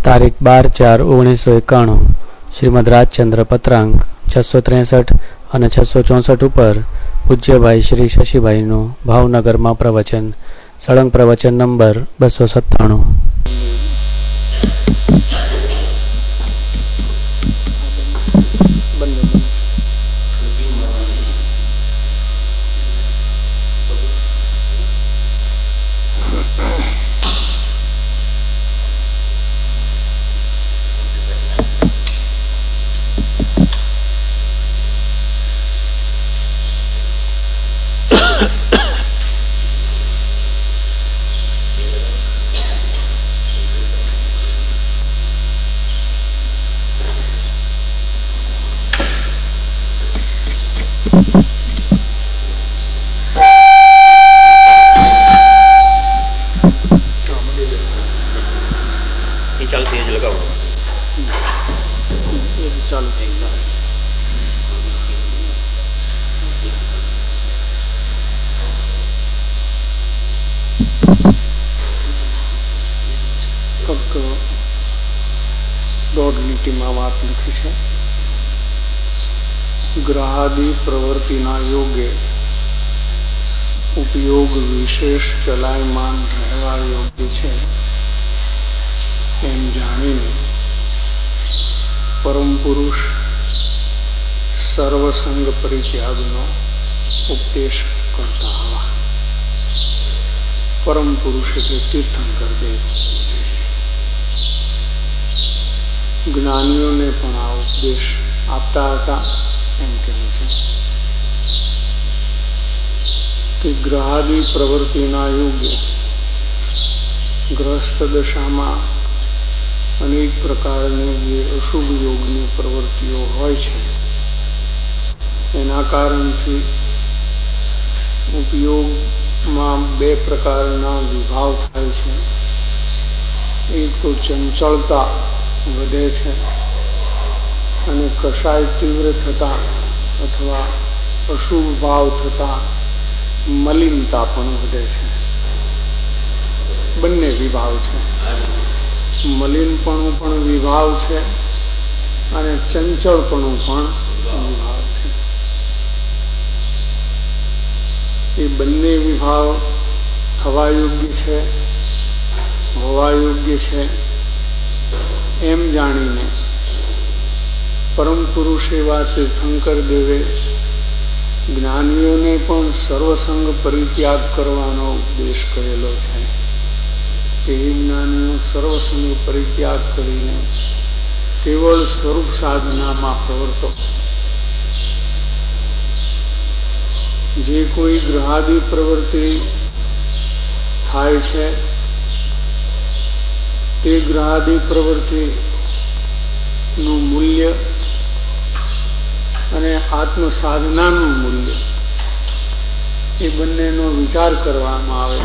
તારીખ 12/4/1991 શ્રીમદ રાજચંદ્ર પત્રાંક 663 અને 664 ઉપર પૂજ્યભાઈ શ્રી શશીભાઈનું ભાવનગરમાં પ્રવચન, સળંગ પ્રવચન નંબર 297. ગ્રહાદિ પ્રવૃત્તિના યોગે ઉપયોગ વિશેષ ચલાયમાન રહેવા યોગ્ય છે એમ જાણીને પરમ પુરુષ સર્વસંગ પરિત્યાગનો ઉપદેશ કરતા હવા. પરમ પુરુષ એટલે તીર્થંકર દેવ જ્ઞાનીઓને પણ આ ઉપદેશ આપતા હતા. એમ કહેવું છે કે ગ્રહાદિ પ્રવૃત્તિના યુગે ગ્રસ્ત દશામાં અનેક પ્રકારની જે અશુભ યોગની પ્રવૃત્તિઓ હોય છે એના કારણથી ઉપયોગમાં બે પ્રકારના વિભાવ થાય છે. એક તો ચંચળતા વધે છે અને કશાય તીવ્ર થતા અથવા અશુભ ભાવ થતા મલિનતા પણ વધે છે. બંને વિભાવ છે. મલિનપણું પણ વિભાવ છે અને ચંચળપણું પણ વિભાવ છે. એ બંને વિભાવ થવા યોગ્ય છે, હોવા યોગ્ય છે એમ જાણીને પરમ પુરુષ એવા તીર્થંકર દેવે જ્ઞાનીઓને પણ સર્વસંગ પરિત્યાગ કરવાનો ઉપદેશ કરેલો છે. તે જ્ઞાનીઓ સર્વસંગ પરિત્યાગ કરીને કેવળ સ્વરૂપ સાધનામાં પ્રવર્તો. જે કોઈ ગ્રહાદિ પ્રવૃત્તિ થાય છે તે ગ્રહાદિ પ્રવૃત્તિ નું મૂલ્ય અને આત્મ સાધનાનું મૂલ્ય એ બંનેનો વિચાર કરવામાં આવે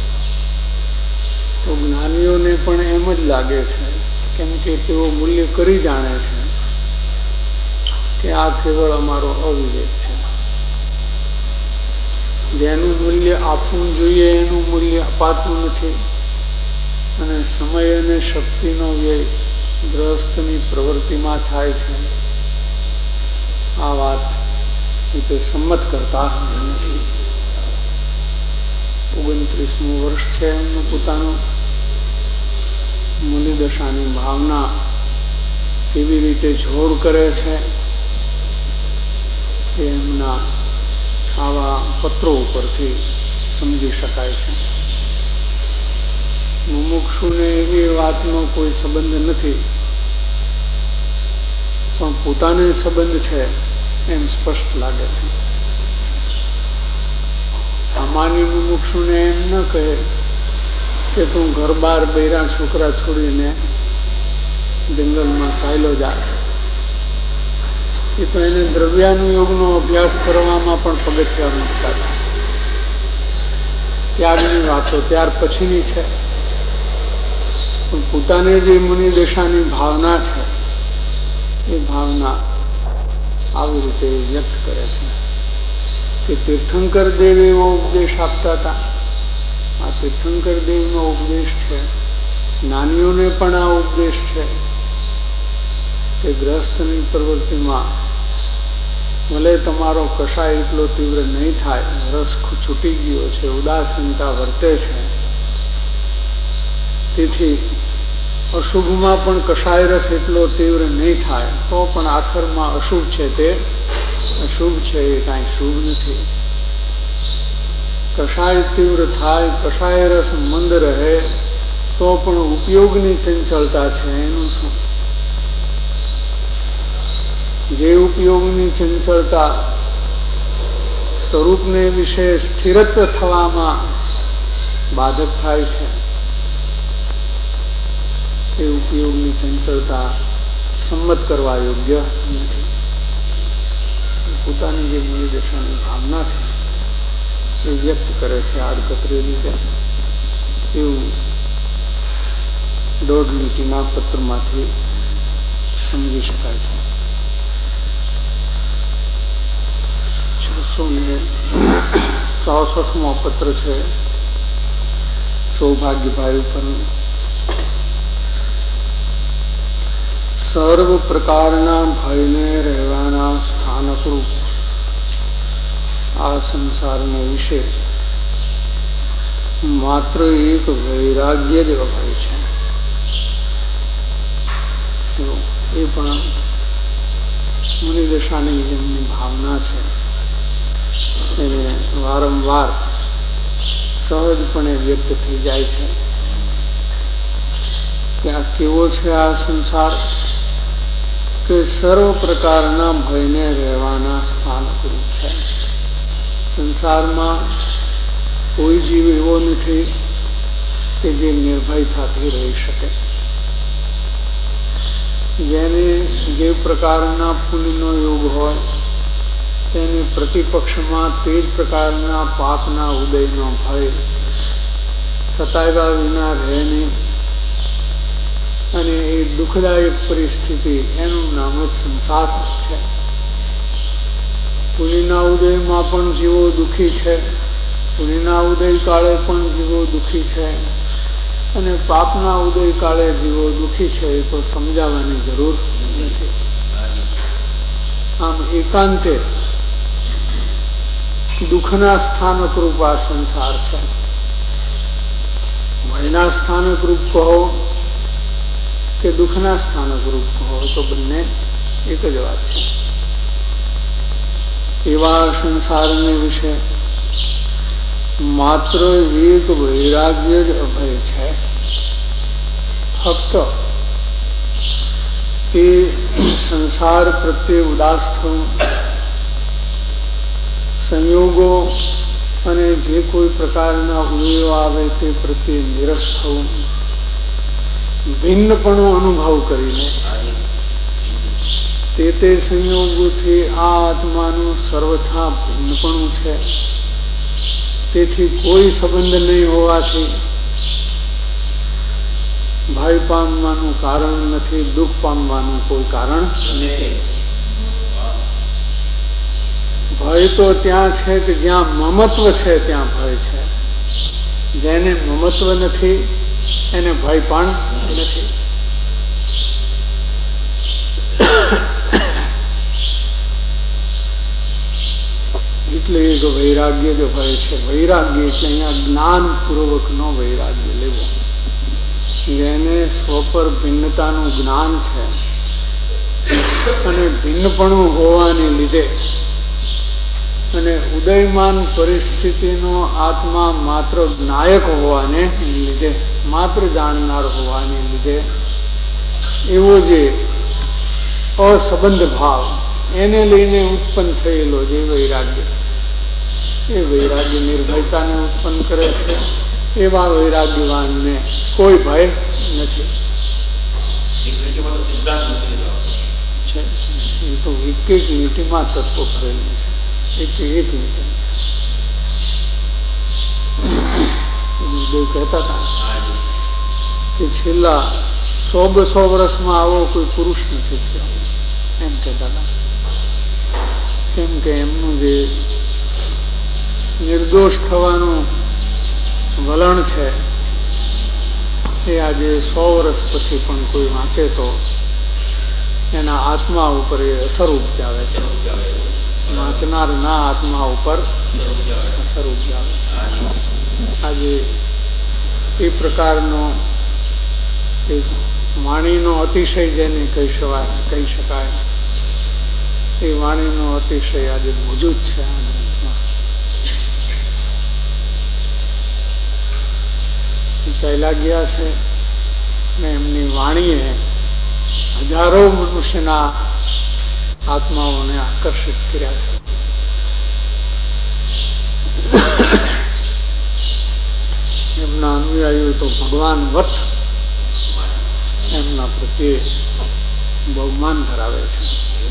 તો જ્ઞાનીઓને પણ એમ જ લાગે છે, કેમ કે તેઓ મૂલ્ય કરી જાણે છે કે આ કેવળ અમારો અવિવેક છે. જેનું મૂલ્ય આપવું જોઈએ એનું મૂલ્ય અપાતું નથી અને સમય અને શક્તિનો વ્યય ગ્રહસ્થની પ્રવૃત્તિમાં થાય છે. આ વાત તે સંમત કરતા નથી. 29મું વર્ષ છે એમનું પોતાનું. મુનિદશાની ભાવના કેવી રીતે જોડ કરે છે એમના આવા પત્રો ઉપરથી સમજી શકાય છે. મુમુક્ષુને એવી વાતનો કોઈ સંબંધ નથી પણ પોતાને સંબંધ છે એમ સ્પષ્ટ લાગે છે. સામાન્ય મુમુક્ષુને એમ ન કહે કે તું ઘર બાર બૈરા છોકરા છોડીને જંગલમાં ચાલ્યો જાય. એ તો એને દ્રવ્યાનુયોગનો અભ્યાસ કરવામાં પણ પગથિયા મૂકતા હતા. ત્યારની વાતો ત્યાર પછીની છે. પણ પોતાને જે મુનિ દશાની ભાવના છે એ ભાવના આવી રીતે વ્યક્ત કરે છે કે તીર્થંકર દેવ એવો ઉપદેશ આપતા હતા. આ તીર્થંકર દેવનો ઉપદેશ છે જ્ઞાનીઓને પણ આ ઉપદેશ છે કે ગ્રહસ્થની પ્રવૃત્તિમાં ભલે તમારો કષાય એટલો તીવ્ર નહીં થાય, રસ છૂટી ગયો છે, ઉદાસીનતા વર્તે છે, તેથી અશુભમાં પણ કષાય રસ એટલો તીવ્ર નહીં થાય, તો પણ આખરમાં અશુભ છે તે અશુભ છે, એ કાંઈ શુભ નથી. કષાય તીવ્ર થાય, કષાય રસ મંદ રહે તો પણ ઉપયોગની ચંચળતા છે, એનું શું? જે ઉપયોગની ચંચળતા સ્વરૂપને વિશે સ્થિરત્વ થવામાં બાધક થાય છે, એ ઉપયોગની ચંચળતા સંમત કરવા યોગ્ય નથી. પોતાની જે નિર્દેશાની ભાવના છે એ વ્યક્ત કરે છે આડકતરી રીતે. એવું 1.5 લીટીના પત્રમાંથી સમજી શકાય છે. 664મો પત્ર છે સૌભાગ્યભાઈ ઉપરનું. સર્વ પ્રકારના ભયને રહેવાના સ્થાનકરૂપ આ સંસારને વિશે માત્ર એક વૈરાગ્ય જ અભય છે. એ પણ મુનિદશાની જેમની ભાવના છે એને વારંવાર સહજપણે વ્યક્ત થઈ જાય છે કે આ કેવો છે આ સંસાર કે સર્વ પ્રકારના ભયને રહેવાના સ્થાનકરૂપ છે. સંસારમાં કોઈ જીવ એવો નથી કે જે નિર્ભયતાથી રહી શકે. જેને જે પ્રકારના પુણ્યનો યોગ હોય તેની પ્રતિપક્ષમાં તે જ પ્રકારના પાપના ઉદયનો ભય સતાવ્યા વિના રહે નહીં, અને એ દુઃખદાયક પરિસ્થિતિ એનું નામ જ સંસાર છે. પુણ્યના ઉદયમાં પણ જીવો દુઃખી છે, પુણ્યના ઉદય કાળે પણ જીવો દુઃખી છે, અને પાપના ઉદય કાળે જીવો દુઃખી છે, એ તો સમજાવવાની જરૂર નથી. આમ એકાંતે દુઃખના સ્થાનકરૂપ આ સંસાર છે. ભયના સ્થાનકરૂપ કહો કે દુઃખના સ્થાનકરૂપ કહો તો બંને એક જ વાત છે. એવા સંસારને વિશે માત્ર એક વૈરાગ્ય જ અભય છે. ફક્ત તે સંસાર પ્રત્યે ઉદાસ થવું, સંયોગો અને જે કોઈ પ્રકારના ઉદયો આવે તે પ્રત્યે નિરસ થવું, ભિન્નપણું અનુભવ કરીને તે સંયોગોથી આ આત્માનું સર્વથા ભિન્નપણું છે, તેથી કોઈ સંબંધ નહીં હોવાથી ભય પામવાનું કારણ નથી, દુઃખ પામવાનું કોઈ કારણ નથી. ભય તો ત્યાં છે કે જ્યાં મમત્વ છે ત્યાં ભય છે. જેને મમત્વ નથી એને ભય પણ નથી. એટલે એક વૈરાગ્ય જ ભય છે. વૈરાગ્ય એટલે અહીંયા જ્ઞાનપૂર્વકનો વૈરાગ્ય લેવો. જેને સ્વ પર ભિન્નતાનું જ્ઞાન છે અને ભિન્નપણું હોવાને લીધે અને ઉદયમાન પરિસ્થિતિનો આત્મા માત્ર નાયક હોવાને લીધે, માત્ર જાણનાર હોવાને લીધે એવો જે અસંબંધ ભાવ એને લઈને ઉત્પન્ન થયેલો જે વૈરાગ્ય, એ વૈરાગ્ય નિર્ભયતાને ઉત્પન્ન કરે છે. એવા વૈરાગ્યવાનને કોઈ ભય નથી. એ તો એક એક લીટીમાં તત્વો ભરેલું છે. એક લીટી કહેતા હતા કે છેલ્લા 100-200 વર્ષમાં આવો કોઈ પુરુષ નથી થયો, એમ કહેતા હતા. કેમ કે એમનું જે નિર્દોષ થવાનું વલણ છે એ આજે 100 વર્ષ પછી પણ કોઈ વાંચે તો એના આત્મા ઉપર એ અસર ઉપજાવે છે. વાંચનારના આત્મા ઉપર અસર ઉપજાવે. આજે એ પ્રકારનો એક વાણીનો અતિશય જેને કહી શકાય એ વાણીનો અતિશય આજે મોજૂદ છે આ ગ્રંથમાં. ચાલ્યા ગયા છે ને એમની વાણીએ હજારો મનુષ્યના આત્માઓને આકર્ષિત કર્યા છે. એમના અનુયાયીઓ તો ભગવાન વત એમના પ્રત્યે બહુમાન ધરાવે છે.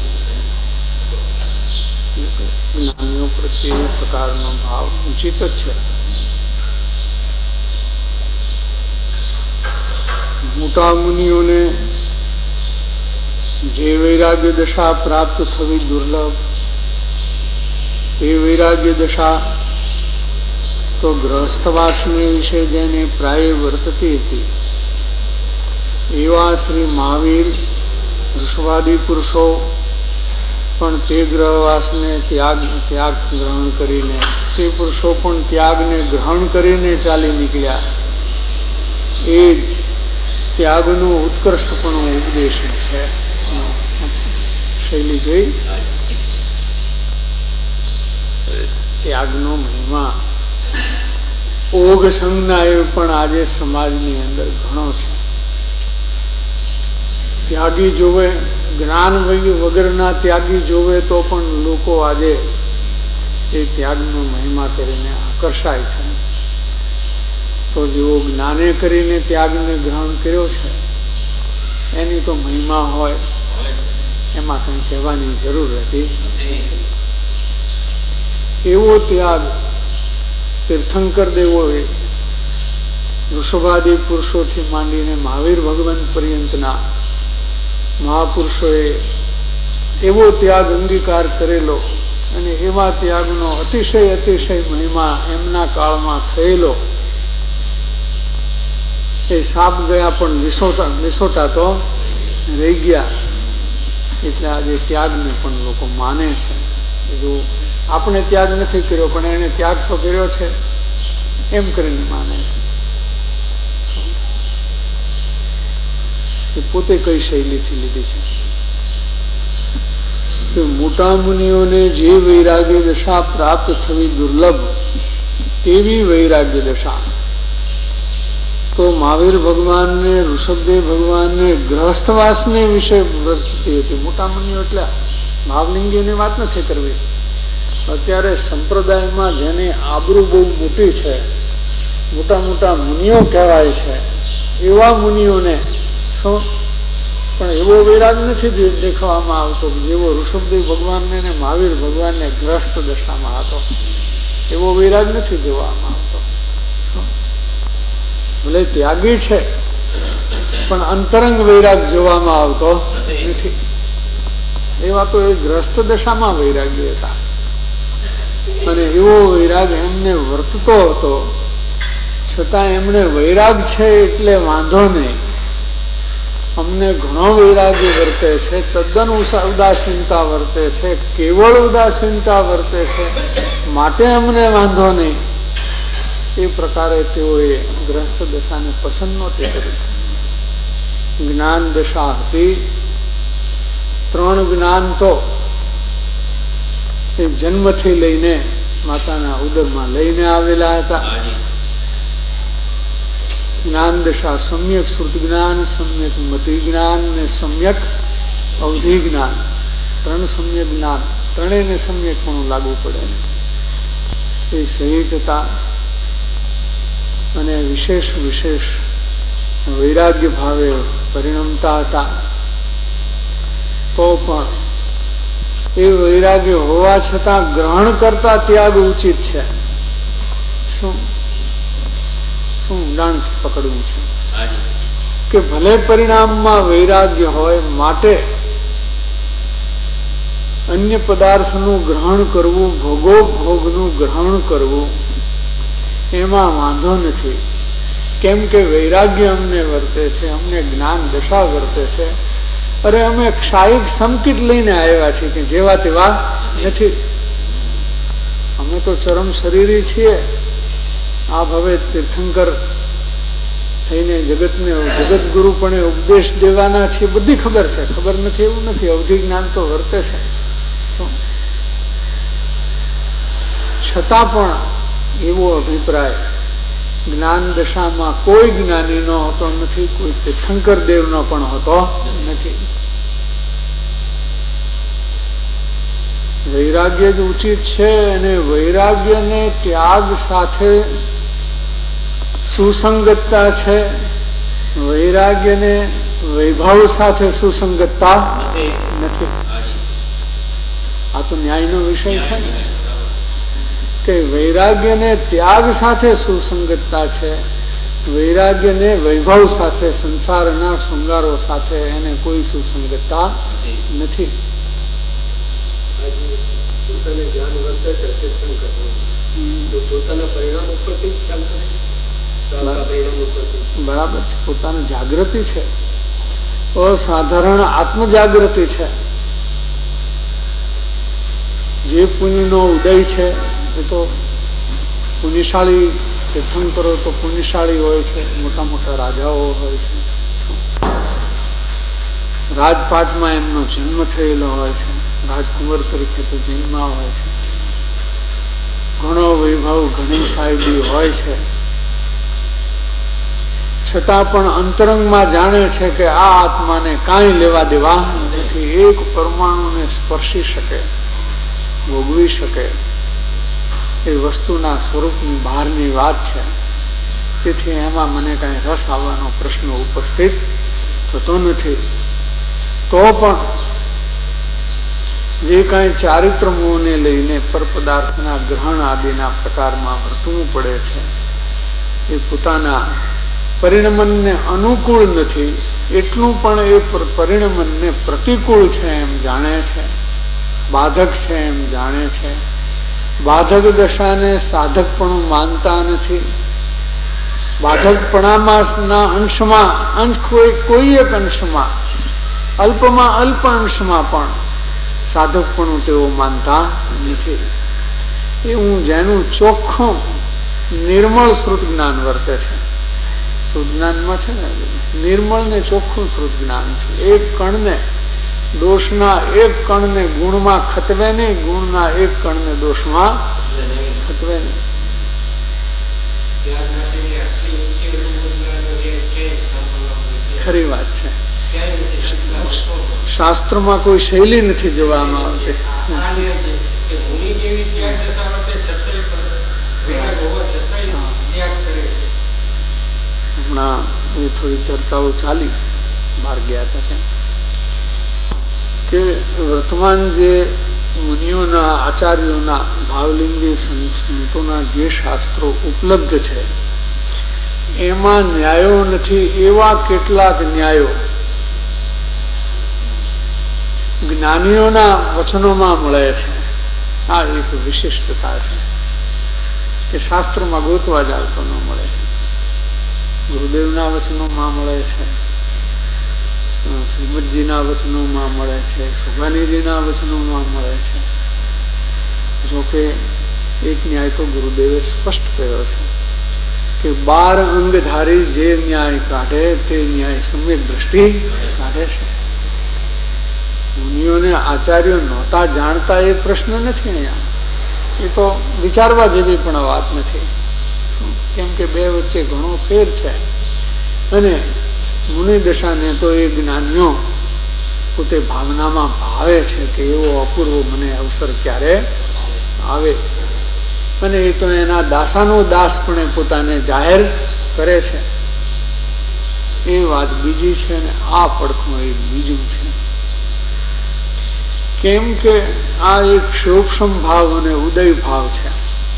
જ્ઞાનીઓ પ્રત્યે એ પ્રકારનો ભાવ ઉચિત જ છે. મોટા મુનિઓને જે વૈરાગ્ય દશા પ્રાપ્ત થવી દુર્લભ, એ વૈરાગ્ય દશા તો ગ્રહસ્થવાસને વિશે જેને પ્રાય વર્તતી હતી એવા શ્રી મહાવીર વૃષવાદી પુરુષો પણ તે ગ્રહવાસને ત્યાગ ગ્રહણ કરીને, તે પુરુષો પણ ત્યાગને ગ્રહણ કરીને ચાલી નીકળ્યા. એ ત્યાગનો ઉત્કૃષ્ટપણો ઉપદેશ છે. શૈલી જોઈ, ત્યાગનો મહિમા ઓગ સંજ્ઞા એ પણ આજે સમાજની અંદર ઘણો છે. ત્યાગી જોવે, જ્ઞાન વગરના ત્યાગી જોવે તો પણ લોકો આજે એ ત્યાગનો મહિમા કરીને આકર્ષાય છે. તો જેવો જ્ઞાને કરીને ત્યાગને ગ્રહણ કર્યો છે એની તો મહિમા હોય, એમાં કંઈ કહેવાની જરૂર હતી. એવો ત્યાગ તીર્થંકર દેવોએ વૃષભાદી પુરુષોથી માંડીને મહાવીર ભગવાન પર્યંતના મહાપુરુષોએ એવો ત્યાગ અંગીકાર કરેલો અને એવા ત્યાગનો અતિશય મહિમા એમના કાળમાં થયેલો. એ સાપ ગયા પણ નિસોટા તો રહી ગયા. એટલે આજે ત્યાગને પણ લોકો માને છે. બીજું આપણે ત્યાગ નથી કર્યો પણ એને ત્યાગ તો કર્યો છે એમ કરીને માને છે. પોતે કઈ શૈલીથી લીધી છે કે મોટા મુનિઓને જે વૈરાગ્ય દશા પ્રાપ્ત થવી દુર્લભ તેવી વૈરાગ્ય દશા તો મહાવીર ભગવાનને, ઋષભદેવ ભગવાનને ગ્રહસ્થવાસને વિશે વર્તતી હતી. મોટા મુનિઓ એટલે ભાવલિંગીની વાત નથી કરવી. અત્યારે સંપ્રદાયમાં જેની આબરૂ બહુ મોટી છે, મોટા મોટા મુનિઓ કહેવાય છે, એવા મુનિઓને શું પણ એવો વૈરાગ નથી દેખાવામાં આવતો જેવો ઋષભદેવ ભગવાનને ને મહાવીર ભગવાનને ગ્રસ્ત દશામાં હતો. એવો વૈરાગ નથી જોવામાં આવતો. ભલે ત્યાગી છે પણ અંતરંગ વૈરાગ જોવામાં આવતો નથી. એવા તો એ ગ્રસ્ત દશામાં વૈરાગ્ય હતા અને એવો વૈરાગ એમને વર્તતો હતો. છતાં એમને વૈરાગ છે એટલે વાંધો નહીં, અમને ઘણો વૈરાગ્ય વર્તે છે, તદ્દન ઉદાસીનતા વર્તે છે, કેવળ ઉદાસીનતા વર્તે છે, માટે અમને વાંધો નહીં. એ પ્રકારે તેઓએ ગ્રસ્ત દશાને પસંદ નહોતી કરી. જ્ઞાન દશા હતી. 3 જ્ઞાન તો એ જન્મથી લઈને માતાના ઉદરમાં લઈને આવેલા હતા. જ્ઞાન દશા સમ્યક શ્રુતિ જ્ઞાન, સમ્યક મતિ જ્ઞાન ને સમ્યક અવધિ જ્ઞાન. 3 સમ્યક જ્ઞાન, ત્રણેયને સમ્યક પણ લાગુ પડે. એ સહિત હતા અને વિશેષ વૈરાગ્ય ભાવે પરિણમતા હતા. તો પણ એ વૈરાગ્ય હોવા છતાં ગ્રહણ કરતા ત્યાગ ઉચિત છે. શું ઊંડાણ પકડવું છે કે ભલે પરિણામમાં વૈરાગ્ય હોય, માટે અન્ય પદાર્થનું ગ્રહણ કરવું, ભોગનું ગ્રહણ કરવું એમાં વાંધો નથી. કેમ કે વૈરાગ્ય અમને વર્તે છે, અમને જ્ઞાન દશા વર્તે છે. અરે અમે ક્ષાયિક સંકિત લઈને આવ્યા છીએ કે જેવા તેવા નથી. અમે તો ચરમ શરીરી છીએ. આપ હવે તીર્થંકર થઈને જગતને જગતગુરુ પણ ઉપદેશ દેવાના છીએ, બધી ખબર છે. ખબર નથી એવું નથી, અવધિ જ્ઞાન તો વર્તે છે. છતાં પણ એવો અભિપ્રાય જ્ઞાન દશામાં કોઈ જ્ઞાનીનો હોતો નથી, કોઈ તીર્થંકર દેવનો પણ હોતો નથી. વૈરાગ્ય જ ઉચિત છે અને વૈરાગ્યને ત્યાગ સાથે સુસંગતતા છે. વૈરાગ્યને વૈભવ સાથે સુસંગતતા નથી. આ તો ન્યાયનો વિષય છે ને કે વૈરાગ્યને ત્યાગ સાથે સુસંગતતા છે, વૈરાગ્યને વૈભવ સાથે સંસારના શૃંગારો સાથે એને કોઈ સુસંગતતા નથી. બરાબર છે, પોતાની જાગૃતિ છે, અસાધારણ આત્મજાગૃતિ છે. જે પુણ્યનો ઉદય છે એ તો પુણ્યશાળી તીર્થંકરો તો પુણ્યશાળી હોય છે, મોટા મોટા રાજાઓ હોય છે, રાજપાટમાં એમનો જન્મ થયેલો હોય છે, રાજકુંવર તરીકે તો જન્મ હોય છે, ઘણો વૈભવ ઘણી સાહેબી હોય છે. છતાં પણ અંતરંગમાં જાણે છે કે આ આત્માને કાંઈ લેવા દેવા નથી. એક પરમાણુને સ્પર્શી શકે, ભોગવી શકે એ વસ્તુના સ્વરૂપની બહારની વાત છે. તેથી એમાં મને કાંઈ રસ આવવાનો પ્રશ્ન ઉપસ્થિત થતો નથી. તો પણ જે કાંઈ ચારિત્ર મોહને લઈને પરપદાર્થના ગ્રહણ આદિના પ્રકારમાં વર્તવું પડે છે એ પોતાના પરિણમનને અનુકૂળ નથી, એટલું પણ એ પરિણમનને પ્રતિકૂળ છે એમ જાણે છે, બાધક છે એમ જાણે છે. બાધક દશાને સાધકપણું માનતા નથી. બાધકપણાના અંશમાં કોઈ એક અંશમાં અલ્પમાં અલ્પ અંશમાં પણ સાધકપણું તેઓ માનતા નથી. એવું જેનું ચોખ્ખું નિર્મળ શ્રુત જ્ઞાન વર્તે છે. શ્રુત જ્ઞાનમાં છે ને નિર્મળ ને ચોખ્ખું શ્રુત જ્ઞાન છે. એક કણને દોષના એક કણને ગુણમાં ખતવે નહીં, ગુણના એક કણને દોષમાં ખતવે નહીં. ખરી વાત છે. શાસ્ત્રમાં કોઈ શૈલી નથી જોવામાં આવતી. હમણાં એ થોડી ચર્ચાઓ ચાલી બહાર ગયા હતા ત્યાં કે વર્તમાન જે મુનિઓના આચાર્યોના ભાવલિંગી સંતોના જે શાસ્ત્રો ઉપલબ્ધ છે એમાં ન્યાયો નથી. એવા કેટલાક ન્યાયો જ્ઞાનીઓના વચનોમાં મળે છે. આ એક વિશિષ્ટતા છે કે શાસ્ત્રમાં ગોતવા જાવ તો ન મળે. ગુરુદેવના વચનોમાં મળે છે, શ્રીમદજીના વચનોમાં મળે છે, સુભાનીજીના વચનોમાં મળે છે. જોકે એક ન્યાય તો ગુરુદેવે સ્પષ્ટ કહ્યો છે કે 12 અંગધારી જે ન્યાય કાઢે તે ન્યાય સમ્યક દ્રષ્ટિ કાઢે છે. મુનિઓને આચાર્યો નહોતા જાણતા એ પ્રશ્ન નથી અહીંયા. એ તો વિચારવા જેવી પણ વાત નથી. કેમ કે બે વચ્ચે ઘણો ફેર છે. અને મુનિ દશાને તો એ જ્ઞાનીઓ પોતે ભાવનામાં ભાવે છે કે એવો અપૂર્વ મને અવસર ક્યારે આવે. અને એ તો એના દાસાનો દાસ પણ પોતાને જાહેર કરે છે. એ વાત બીજી છે અને આ પડખું એ બીજું છે. કેમ કે આ એક સૂક્ષ્મ ભાવ અને ઉદય ભાવ છે.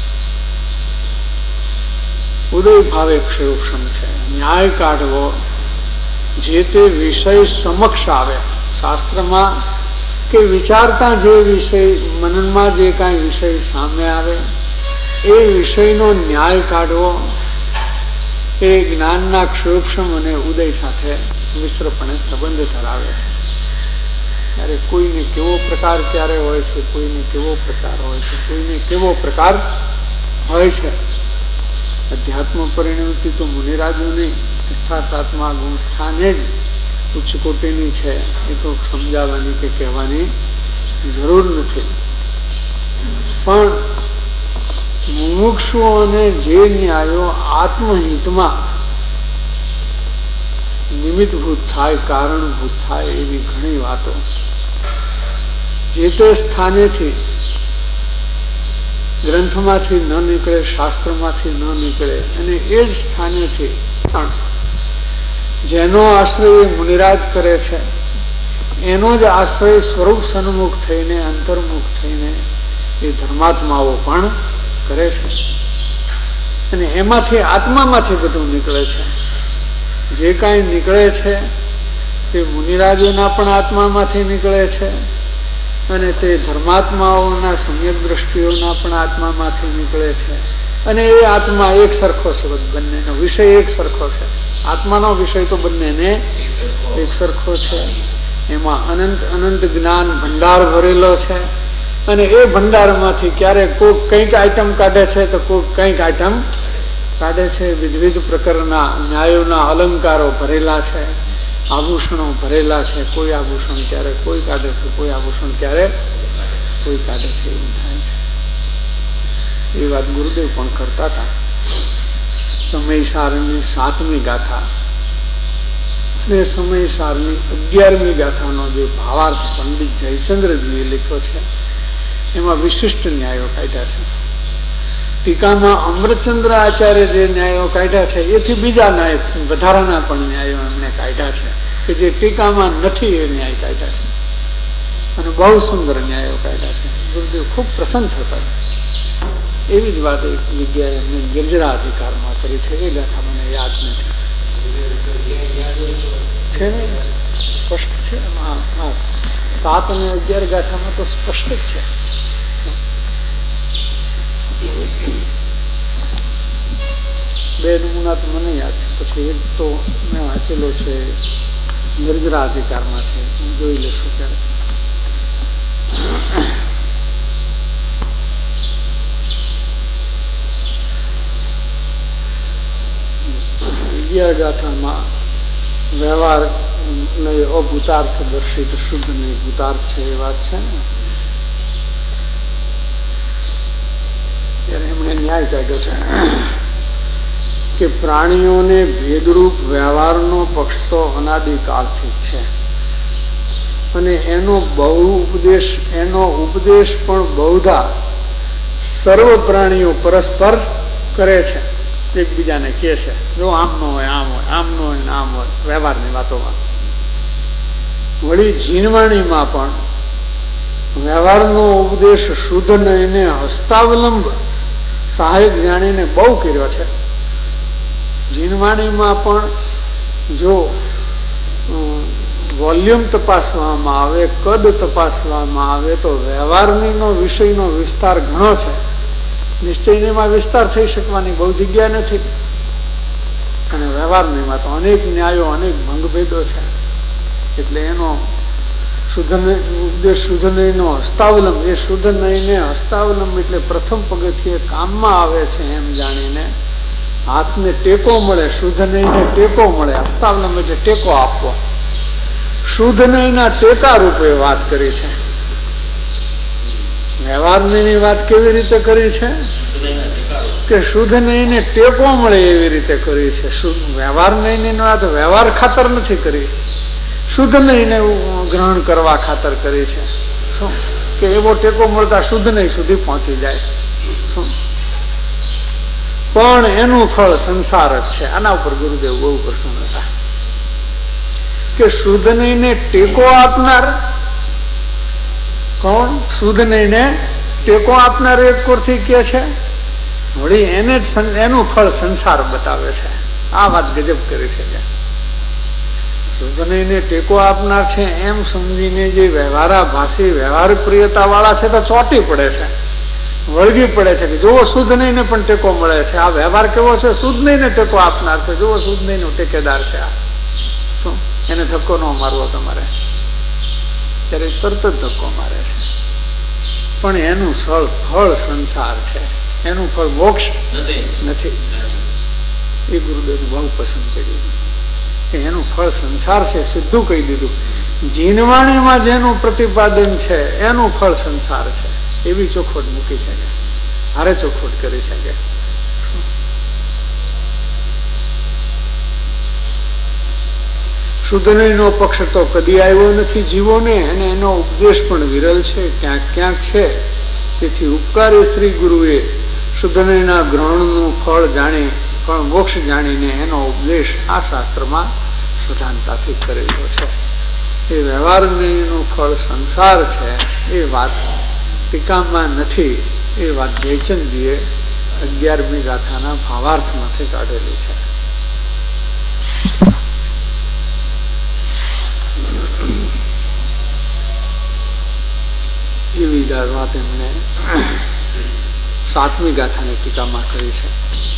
ઉદય ભાવ એક સૂક્ષ્મ છે. ન્યાય કાઢવો જે તે વિષય સમક્ષ આવે શાસ્ત્રમાં કે વિચારતા જે વિષય મનનમાં જે કાંઈ વિષય સામે આવે એ વિષયનો ન્યાય કાઢવો એ જ્ઞાનના ક્ષોક્ષમ અને ઉદય સાથે મિશ્રપણે સંબંધ ધરાવે છે. ત્યારે કોઈને કેવો પ્રકાર ક્યારે હોય છે, કોઈને કેવો પ્રકાર હોય છે, કોઈને કેવો પ્રકાર હોય છે. અધ્યાત્મ પરિણતિ તો મુનિરાજોની છઠ્ઠા સાતમા ગુણ સ્થાને જ ઉચ્ચ કોટીની છે. એ તો સમજાવવાની કે કહેવાની જરૂર નથી. પણ મુમુક્ષુઓને જે ન્યાયો આત્મહિતમાં નિમિત્તભૂત થાય, કારણભૂત થાય એવી ઘણી વાતો જે તે સ્થાનેથી ગ્રંથમાંથી ન નીકળે, શાસ્ત્રમાંથી ન નીકળે અને એ જ સ્થાનેથી જેનો આશ્રય મુનિરાજ કરે છે એનો જ આશ્રય સ્વરૂપ સન્મુખ થઈને, અંતર્મુખ થઈને એ ધર્માત્માઓ પણ કરે છે. અને એમાંથી આત્મામાંથી બધું નીકળે છે. જે કાંઈ નીકળે છે તે મુનિરાજોના પણ આત્મામાંથી નીકળે છે અને તે ધર્માત્માઓના સમ્યક દ્રષ્ટિઓના પણ આત્મામાંથી નીકળે છે. અને એ આત્મા એક સરખો છે, બંનેનો વિષય એક સરખો છે. આત્માનો વિષય તો બંનેને એક સરખો છે. એમાં અનંત અનંત જ્ઞાન ભંડાર ભરેલો છે. અને એ ભંડારમાંથી ક્યારેક કોઈક કંઈક આઈટમ કાઢે છે તો કોઈક કંઈક આઈટમ કાઢે છે. વિવિધ પ્રકારના ન્યાયોના અલંકારો ભરેલા છે, આભૂષણો ભરેલા છે. કોઈ આભૂષણ ક્યારે કોઈ કાઢે છે, કોઈ આભૂષણ ક્યારે કોઈ કાઢે છે. એવું થાય છે. એ વાત ગુરુદેવ પણ કરતા હતા. સમયસારની 7મી ગાથા અને સમયસારની 11મી ગાથાનો જે ભાવાર્થ પંડિત જયચંદ્રજીએ લખ્યો છે એમાં વિશિષ્ટ ન્યાયો કાઢ્યા છે. ટીકામાં અમૃતચંદ્ર આચાર્ય જે ન્યાયો કાઢ્યા છે એથી બીજા ન્યાય વધારાના પણ ન્યાયો એમને કાઢ્યા છે કે જે ટીકામાં નથી એ ન્યાય કાઢ્યા છે. અને બહુ સુંદર ન્યાયો કાઢ્યા છે. ગુરુદેવ ખૂબ પ્રસન્ન થતા. એવી જ વાત એક જગ્યાએ એમને ગિરજરા અધિકારમાં કરી છે. એ ગાથા મને યાદ નથી. છે ને સ્પષ્ટ છે. 7 અને 11 ગાથામાં તો સ્પષ્ટ જ છે. બે નમૂના તો મને યાદ છે. પછી એક તો મેં વાંચેલો છે ગિરજરા અધિકારમાંથી. જોઈ લેશું ત્યારે. ગાથામાં વ્યવહાર અભૂતાર્થ દર્શિત શુદ્ધ નહીં ભૂતાર્થ છે એ વાત છે ને. ત્યારે એમણે ન્યાય કાઢ્યો છે કે પ્રાણીઓને ભેદરૂપ વ્યવહારનો પક્ષ તો અનાદિકાળથી છે અને એનો ઉપદેશ પણ બહુધા સર્વ પ્રાણીઓ પરસ્પર કરે છે. એકબીજાને કહે છે જો આમ ન હોય આમ હોય, આમ ન હોય ને આમ હોય, વ્યવહારની વાતોમાં. વળી જીનવાણીમાં પણ વ્યવહારનો ઉપદેશ શુદ્ધ નહીને હસ્તાવલંબ સહાયક જાણીને બહુ કર્યો છે. જીનવાણીમાં પણ જો વોલ્યુમ તપાસવામાં આવે, કદ તપાસવામાં આવે તો વ્યવહારનો વિષયનો વિસ્તાર ઘણો છે. નિશ્ચયમાં વિસ્તાર થઈ શકવાની બહુ જગ્યા નથી. અને વ્યવહારમાં તો અનેક ન્યાયો, અનેક ભંગભેદો છે. એટલે એનો ઉપદેશ શુદ્ધ નહીંનો હસ્તાવલંબ, એ શુદ્ધ નહીંને હસ્તાવલંબ એટલે પ્રથમ પગથિયે કામમાં આવે છે એમ જાણીને હાથને ટેકો મળે. શુદ્ધ નહીંને ટેકો મળે. હસ્તાવલંબ એટલે ટેકો આપવો. શુદ્ધ નહીંના ટેકા રૂપે વાત કરી છે. વ્યવહારની વાત કેવી રીતે કરી છે કે શુદ્ધ નહીંને ટેકો મળે એવી રીતે કરી છે. વ્યવહાર નહીંની વાત વ્યવહાર ખાતર નથી કરી, શુદ્ધ નહીંને ગ્રહણ કરવા ખાતર કરી છે. શું કે એવો ટેકો મળતા શુદ્ધ નહીં સુધી પહોંચી જાય. શું પણ એનું ફળ સંસાર જ છે. આના ઉપર ગુરુદેવ બહુ પ્રસન્ન હતા કે શુદ્ધ નહીંને ટેકો આપનાર કોણ? શુદ્ધ નહીંને ટેકો આપનાર એક કોરથી કે છે. વળી એને જ એનું ફળ સંસાર બતાવે છે. આ વાત ગજબ કરી છે. શુદ્ધ નહીંને ટેકો આપનાર છે એમ સમજીને જે વ્યવહારા ભાષી વ્યવહાર પ્રિયતા વાળા છે તો ચોટી પડે છે. વળગી પડે છે કે જોવો શુદ્ધ નહીં ને પણ ટેકો મળે છે. આ વ્યવહાર કેવો છે? શુદ્ધ નહીં ને ટેકો આપનાર છે. જોવો શુદ્ધ નહીં નો ટેકેદાર છે. આ શું એને ધક્કો ન મારવો તમારે, ત્યારે તરત જ ધક્કો મારે છે. પણ એનું ફળ સંસાર છે, એનું ફળ મોક્ષ નથી. એ ગુરુદેવ બહુ પસંદ કર્યું કે એનું ફળ સંસાર છે. સીધું કહી દીધું. જીનવાણીમાં જેનું પ્રતિપાદન છે એનું ફળ સંસાર છે. એવી ચોખવટ મૂકી છે, હારે ચોખવટ કરી છે. શુદ્ધનો પક્ષ તો કદી આવ્યો નથી જીવોને, અને એનો ઉપદેશ પણ વિરલ છે, ક્યાંક ક્યાંક છે. તેથી ઉપકારી શ્રી ગુરુએ શુદ્ધના ગ્રહણનું ફળ જાણી, ફળ મોક્ષ જાણીને એનો ઉપદેશ આ શાસ્ત્રમાં સધાનતાથી કરેલો છે. એ વ્યવહારનું ફળ સંસાર છે એ વાત ટીકામાં નથી. એ વાત જયચંદજીએ 11મી ગાથાના ભાવાર્થમાંથી કાઢેલી છે. એવી વાત એમણે 7મી ગાથાની ટીકામાં કરી છે.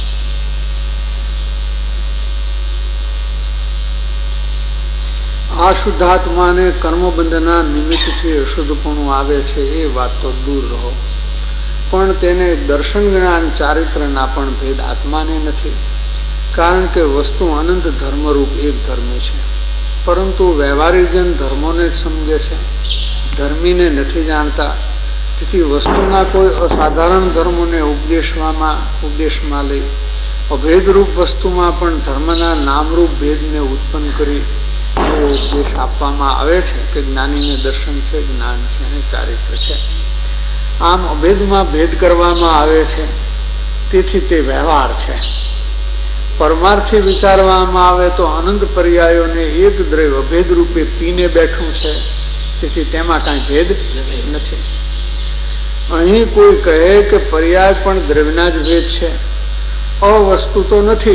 આ શુદ્ધાત્માને કર્મબંધના નિમિત્તથી અશુદ્ધપણું આવે છે એ વાત તો દૂર રહો, પણ તેને દર્શન જ્ઞાન ચારિત્રના પણ ભેદ આત્માને નથી. કારણ કે વસ્તુ અનંત ધર્મરૂપ એક ધર્મી છે, પરંતુ વ્યવહારિકજન ધર્મોને જ સમજે છે, ધર્મીને નથી જાણતા. તેથી વસ્તુના કોઈ અસાધારણ ધર્મોને ઉપદેશમાં લઈ અભેદરૂપ વસ્તુમાં પણ ધર્મના નામરૂપ ભેદને ઉત્પન્ન કરી એવો ઉપદેશ આપવામાં આવે છે કે જ્ઞાનીને દર્શન છે, જ્ઞાન છે અને ચારિત્ર છે. આમ અભેદમાં ભેદ કરવામાં આવે છે, તેથી તે વ્યવહાર છે. પરમાર્થી વિચારવામાં આવે તો અનંત પર્યાયોને એક દ્રવ્ય અભેદ રૂપે પીને બેઠું છે, તેથી તેમાં કાંઈ ભેદ નથી. અહીં કોઈ કહે કે પર્યાય પણ દ્રવ્યના જ ભેદ છે, અવસ્તુ તો નથી,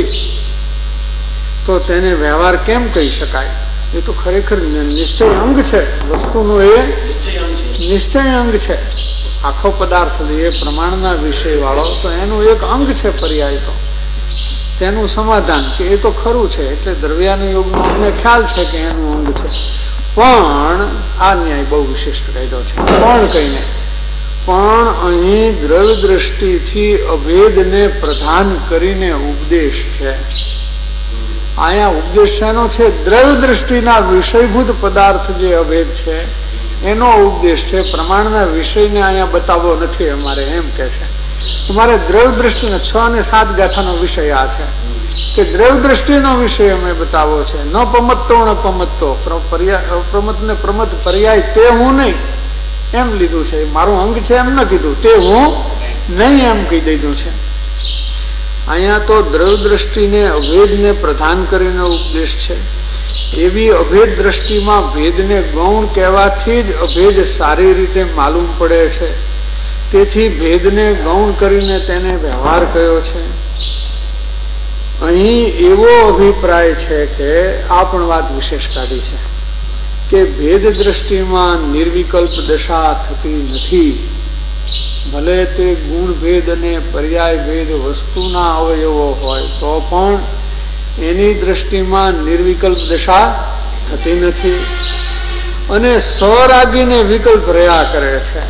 તો તેને વ્યવહાર કેમ કહી શકાય? એ તો ખરેખર નિશ્ચય અંગ છે, વસ્તુનો એ નિશ્ચય અંગ છે. આખો પદાર્થ એ પ્રમાણના વિષય વાળો તો એનું એક અંગ છે પર્યાય. તો તેનું સમાધાન કે એ તો ખરું છે, એટલે દ્રવ્યાનુયોગનો અમને ખ્યાલ છે કે એનું અંગ છે, પણ આ ન્યાય બહુ વિશિષ્ટ કાયદો છે. પણ કહીને પણ અહીં દ્રવ્ય દ્રષ્ટિથી અભેદને પ્રધાન કરીને ઉપદેશ છે. અહીંયા ઉપદેશ શેનો છે? દ્રવ્ય દ્રષ્ટિના વિષયભૂત પદાર્થ જે અભેદ છે એનો ઉપદેશ છે. પ્રમાણના વિષયને અહીંયા બતાવવો નથી અમારે, એમ કે છે. અમારે દ્રવ્ય દ્રષ્ટિનો 6 અને 7 ગાથાનો વિષય આ છે કે દ્રવ્ય દ્રષ્ટિનો વિષય અમે બતાવવો છે. ન પમત્તો ન પમત્તો, પ્રમત ને પ્રમત પર્યાય તે હું નહીં એમ લીધું છે. મારું અંગ છે એમ ન કીધું, તે હું નહીં એમ કહી દીધું છે. અહીંયા તો દ્રવ્ય દ્રષ્ટિને અભેદને પ્રધાન કરીને ઉપદેશ છે. એવી અભેદ દ્રષ્ટિમાં ભેદને ગૌણ કહેવાથી જ અભેદ સારી રીતે માલુમ પડે છે. તેથી ભેદને ગૌણ કરીને તેને વ્યવહાર કયો છે. અહીં એવો અભિપ્રાય છે કે આ પણ વાત વિશેષ કાઢી છે કે ભેદ દ્રષ્ટિમાં નિર્વિકલ્પ દશા થતી નથી. ભલે તે ગુણ ભેદ અને પર્યાય ભેદ વસ્તુના અવયવો હોય તો પણ એની દ્રષ્ટિમાં નિર્વિકલ્પ દશા થતી નથી, અને સરાગીને વિકલ્પ રહ્યા કરે છે.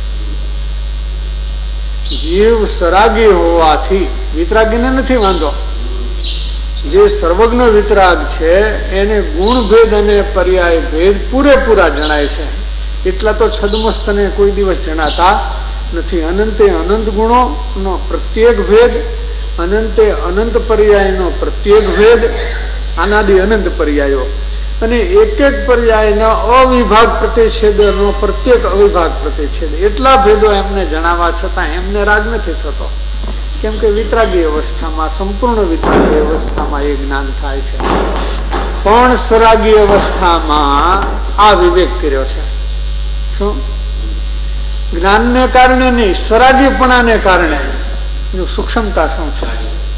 જીવ સરાગી હોવાથી વિતરાગીને નથી વાંધો. જે સર્વજ્ઞ વિતરાગ છે એને ગુણ ભેદ અને પર્યાય ભેદ પૂરેપૂરા જણાય છે. એટલા તો છદમસ્તને કોઈ દિવસ જણાતા નથી. અનંતે અનંત ગુણોનો પ્રત્યેક ભેદ, અનંતે અનંત પર્યાયનો પ્રત્યેક ભેદ, અનાદિ અનંત પર્યાયો, અને એક એક પર્યાયના અવિભાગ પ્રતિછેદનો પ્રત્યેક અવિભાગ પ્રતિછેદ, એટલા ભેદો એમને જણાવવા છતાં એમને રાગ નથી થતો. કેમ કે વિતરાગી અવસ્થામાં, સંપૂર્ણ વિતરાગી અવસ્થામાં એ જ્ઞાન થાય છે. પણ સરાગી અવસ્થામાં આ વિવેક કર્યો છે. શું? જ્ઞાનને કારણે નહીં, સરાગીપણાને કારણે. સૂક્ષ્મતા શું છે?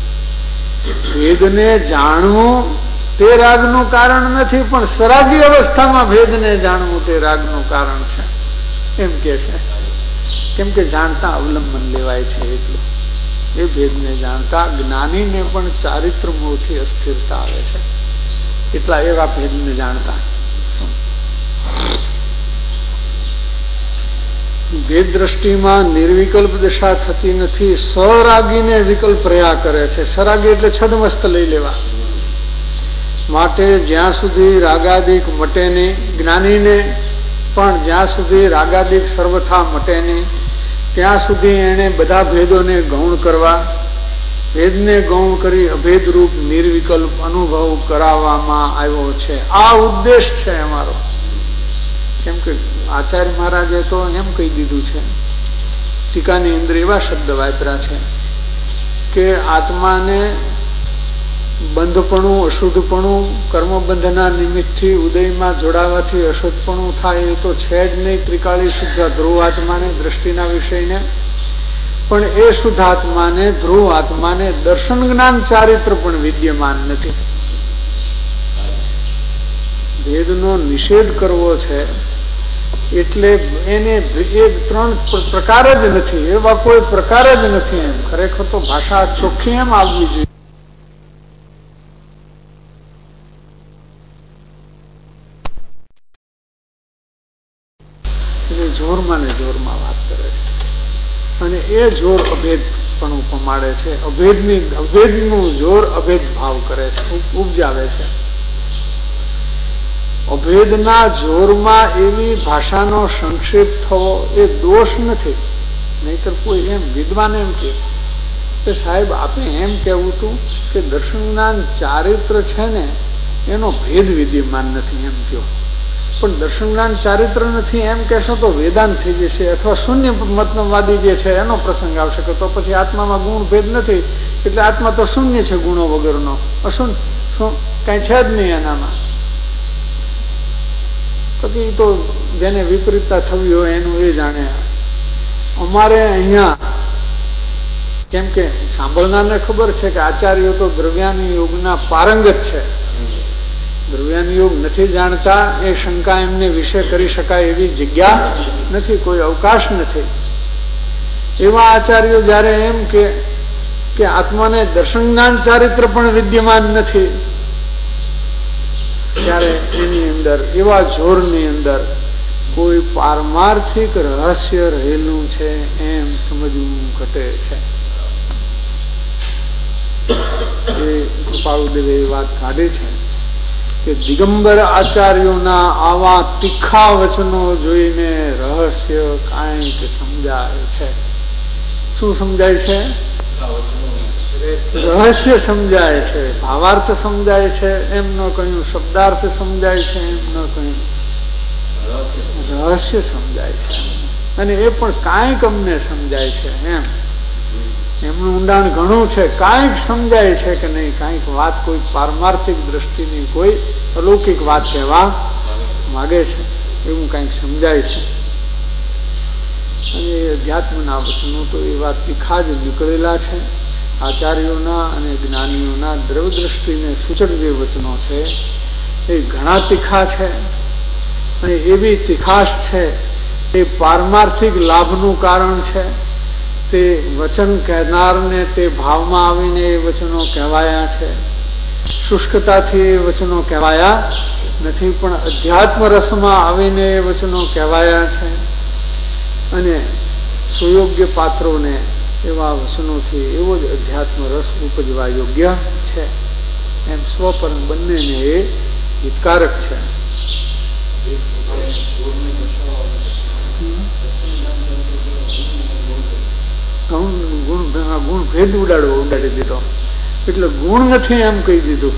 ભેદને જાણવું તે રાગનું કારણ નથી, પણ સરાગી અવસ્થામાં ભેદને જાણવું તે રાગનું કારણ છે, એમ કે છે. કેમ કે જાણતા અવલંબન લેવાય છે એટલું. એ ભેદને જાણતા જ્ઞાનીને પણ ચારિત્ર મોહથી અસ્થિરતા આવે છે. એટલા એવા ભેદને જાણતા. ભેદ દ્રષ્ટિમાં નિર્વિકલ્પ દશા થતી નથી. સરાગીને વિકલ્પ રહ્યા કરે છે. સરાગી એટલે છદમસ્ત લઈ લેવા માટે જ્યાં સુધી રાગાદિક મટે નહીં, જ્ઞાનીને પણ જ્યાં સુધી રાગાદિક સર્વથા મટે નહીં ત્યાં સુધી એને બધા ભેદોને ગૌણ કરવા, ભેદને ગૌણ કરી અભેદરૂપ નિર્વિકલ્પ અનુભવ કરાવવામાં આવ્યો છે. આ ઉદ્દેશ છે અમારો. કેમ કે આચાર્ય મહારાજે તો એમ કહી દીધું છે, ટીકાની અંદર એવા શબ્દ વાપર્યા છે કે આત્માને બંધપણું, અશુદ્ધપણું, કર્મબંધના નિમિત્તથી ઉદયમાં જોડાવાથી અશુદ્ધપણું થાય એ તો છે જ નહીં. ત્રિકાળી શુદ્ધ ધ્રુવ આત્માને, દ્રષ્ટિના વિષયને, પણ એ શુદ્ધ આત્માને, ધ્રુવ આત્માને દર્શન જ્ઞાન ચારિત્ર પણ વિદ્યમાન નથી. ભેદનો નિષેધ કરવો છે એટલે એને એ ત્રણ પ્રકાર જ નથી, એવા કોઈ પ્રકાર જ નથી. એમ ખરેખર તો ભાષા ચોખ્ખી એમ આવવી જોઈએ. જોરમાં ને જોરમાં વાત કરે છે અને એ જોર અભેદપણું પમાડે છે. અભેદનું જોર અભેદ ભાવ કરે છે, ઉપજાવે છે. અભેદના જોરમાં એવી ભાષાનો સંક્ષેપ થવો એ દોષ નથી. નહીતર કોઈ એમ વિદ્વાન એમ કે સાહેબ આપણે એમ કહેવું હતું કે દર્શન જ્ઞાન ચારિત્ર છે ને એનો ભેદ વિદ્યમાન નથી એમ કહો, પણ દર્શન જ્ઞાન ચારિત્ર નથી એમ કહેશો તો વેદાંત થઈ જશે, અથવા શૂન્ય મતવાદી જે છે એનો પ્રસંગ આવશે કે તો પછી આત્મામાં ગુણ ભેદ નથી એટલે આત્મા તો શૂન્ય છે, ગુણો વગરનો, અશુન્ય શું કઈ છે જ નહીં એનામાં. પછી તો જેને વિપરીતતા થવી હોય એનું એ જાણે. અમારે અહીંયા કેમ કે સાંભળનારને ખબર છે કે આચાર્યો તો દ્રવ્યાન યોગના પારંગત છે. દ્રવ્યાન યોગ નથી જાણતા એ શંકા એમને વિશે કરી શકાય એવી જગ્યા નથી, કોઈ અવકાશ નથી. એવા આચાર્યો જયારે એમ કે આત્માને દર્શન જ્ઞાન ચારિત્ર પણ વિદ્યમાન નથી ત્યારે એની અંદર એવા જોરની અંદર કોઈ પારમાર્થિક રહસ્ય રહેલું છે એમ સમજવું ઘટે છે. એ કૃપાળુદેવે એ વાત કાઢી છે કે દિગંબર આચાર્યોના આવા તીખા વચનો જોઈને રહસ્ય કાંઈક સમજાય છે. શું સમજાય છે? રહસ્ય સમજાય છે, ભાવાર્થ સમજાય છે એમ ન કહ્યું, શબ્દાર્થ સમજાય છે એમ ન કહ્યું, રહસ્ય સમજાય છે. અને એ પણ કાંઈક અમને સમજાય છે એમ. એમનું ઊંડાણ ઘણું છે, કાંઈક સમજાય છે કે નહીં, કાંઈક વાત કોઈ પારમાર્થિક દ્રષ્ટિની કોઈ અલૌકિક વાત કહેવા માગે છે એવું કાંઈક સમજાય છે. અને અધ્યાત્મના વચનો તો એ વાત તીખા જ નીકળેલા છે. આચાર્યોના અને જ્ઞાનીઓના દ્રવ દ્રષ્ટિને સૂચક જે વચનો છે એ ઘણા તીખા છે અને એવી તીખાશ છે એ પારમાર્થિક લાભનું કારણ છે. તે વચન કહેનારને તે ભાવમાં આવીને એ વચનો કહેવાયા છે. શુષ્કતાથી એ વચનો કહેવાયા નથી, પણ અધ્યાત્મ રસમાં આવીને એ વચનો કહેવાયા છે. અને સુયોગ્ય પાત્રોને એવા વચનોથી એવો જ અધ્યાત્મ રસ ઉપજવા યોગ્ય છે. એમ સ્વપરમ બંનેને એ હિતકારક છે. ગુણ ભેદ ઉડાડી દીધો એટલે ગુણ નથી એમ કહી દીધું.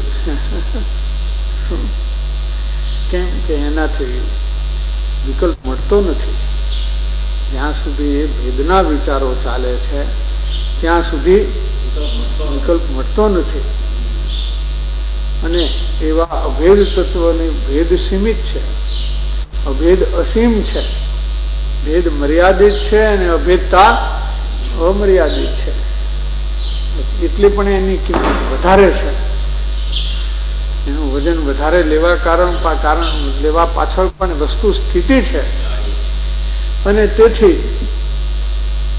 કેમ કે એનાથી વિકલ્પ મળતો નથી. જ્યાં સુધી એ ભેદના વિચારો ચાલે છે ત્યાં સુધી વિકલ્પ મળતો નથી. અને એવા અભેદ તત્વની ભેદ સીમિત છે, અભેદ અસીમ છે. ભેદ મર્યાદિત છે અને અભેદતા અમર્યાદિત છે. એટલે પણ એની કિંમત વધારે છે, એનું વજન વધારે લેવા કારણ લેવા પાછળ પણ વસ્તુ સ્થિતિ છે. અને તેથી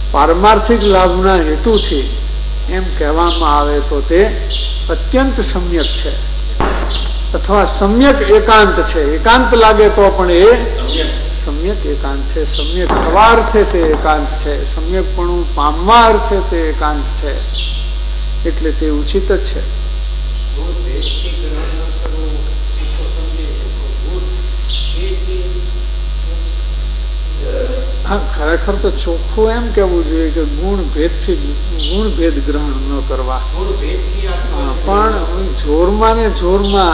પારમાર્થિક લાભના હેતુથી એમ કહેવામાં આવે તો તે અત્યંત સમ્યક છે, અથવા સમ્યક એકાંત છે. એકાંત લાગે તો પણ એ સમ્યક એકાંત છે. સમ્યક થવા અર્થે તે એકાંત છે, સમ્યકપણું પામવા અર્થે તે એકાંત છે. એટલે તે ઉચિત જ છે. ખરેખર તો ચોખ્ખું એમ કેવું જોઈએ કે ગુણ ભેદ ગ્રહણ ન કરવા, પણ જોરમાં ને જોરમાં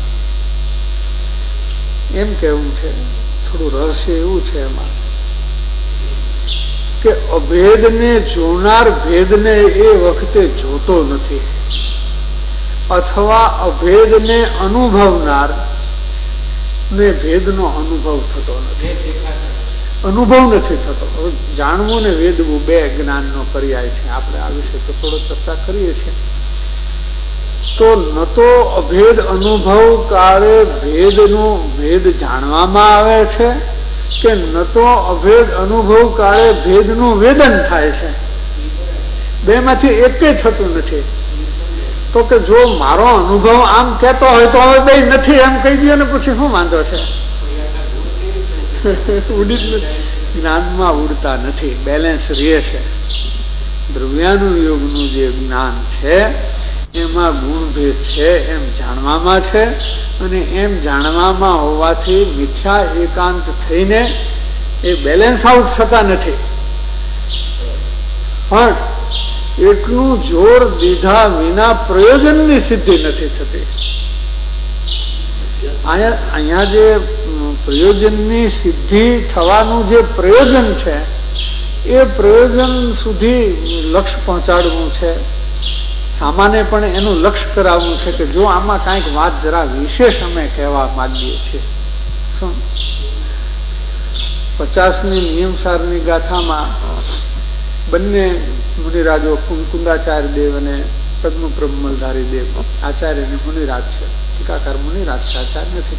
એમ કેવું છે, થોડું રહસ્ય એવું છે એમાં કે અભેદને જોનાર ભેદને એ વખતે જોતો નથી, અથવા અભેદને અનુભવનાર ને ભેદનો અનુભવ થતો નથી. અનુભવ નથી થતો. જાણવું ને વેદવું બે જ્ઞાનનો પર્યાય છે. આપણે આ વિશે તો થોડો ચર્ચા કરીએ છીએ. તો ન તો અભેદ અનુભવ કાળે ભેદ જાણવામાં આવે છે, કે ન તો અભેદ અનુભવ કાળે ભેદનું વેદન થાય છે. બે માંથી એકે થતું નથી. તો કે જો મારો અનુભવ આમ કહેતો હોય તો હવે બે નથી એમ કહી દે ને પછી શું વાંધો છે? જ્ઞાનમાં ઉડતા નથી, બેલેન્સ રહે છે. દ્રવ્યાનુયોગનું જે જ્ઞાન છે એમાં ગુણભેદ છે એમ જાણવામાં છે, અને એમ જાણવામાં હોવાથી મિથ્યા એકાંત થઈને એ બેલેન્સ આઉટ થતા નથી. પણ એટલું જોર દીધા વિના પ્રયોજનની સિદ્ધિ નથી થતી. અહીંયા જે પ્રયોજનની સિદ્ધિ થવાનું જે પ્રયોજન છે એ પ્રયોજન સુધી લક્ષ્ય પહોંચાડવું છે. સામાન્ય પણ એનું લક્ષ્ય કરાવવું છે કે જો આમાં કાંઈક વાત જરા વિશેષ અમે કહેવા માંગીએ છીએ. શું 50ની નિયમસારની ગાથામાં બંને મુનિરાજો કુંદાચાર્ય દેવ અને પદ્મપ્રમલધારી દેવ, આચાર્ય અને મુનિરાજ છે. ટીકાકાર મુનિરાજ છે, આચાર્ય નથી.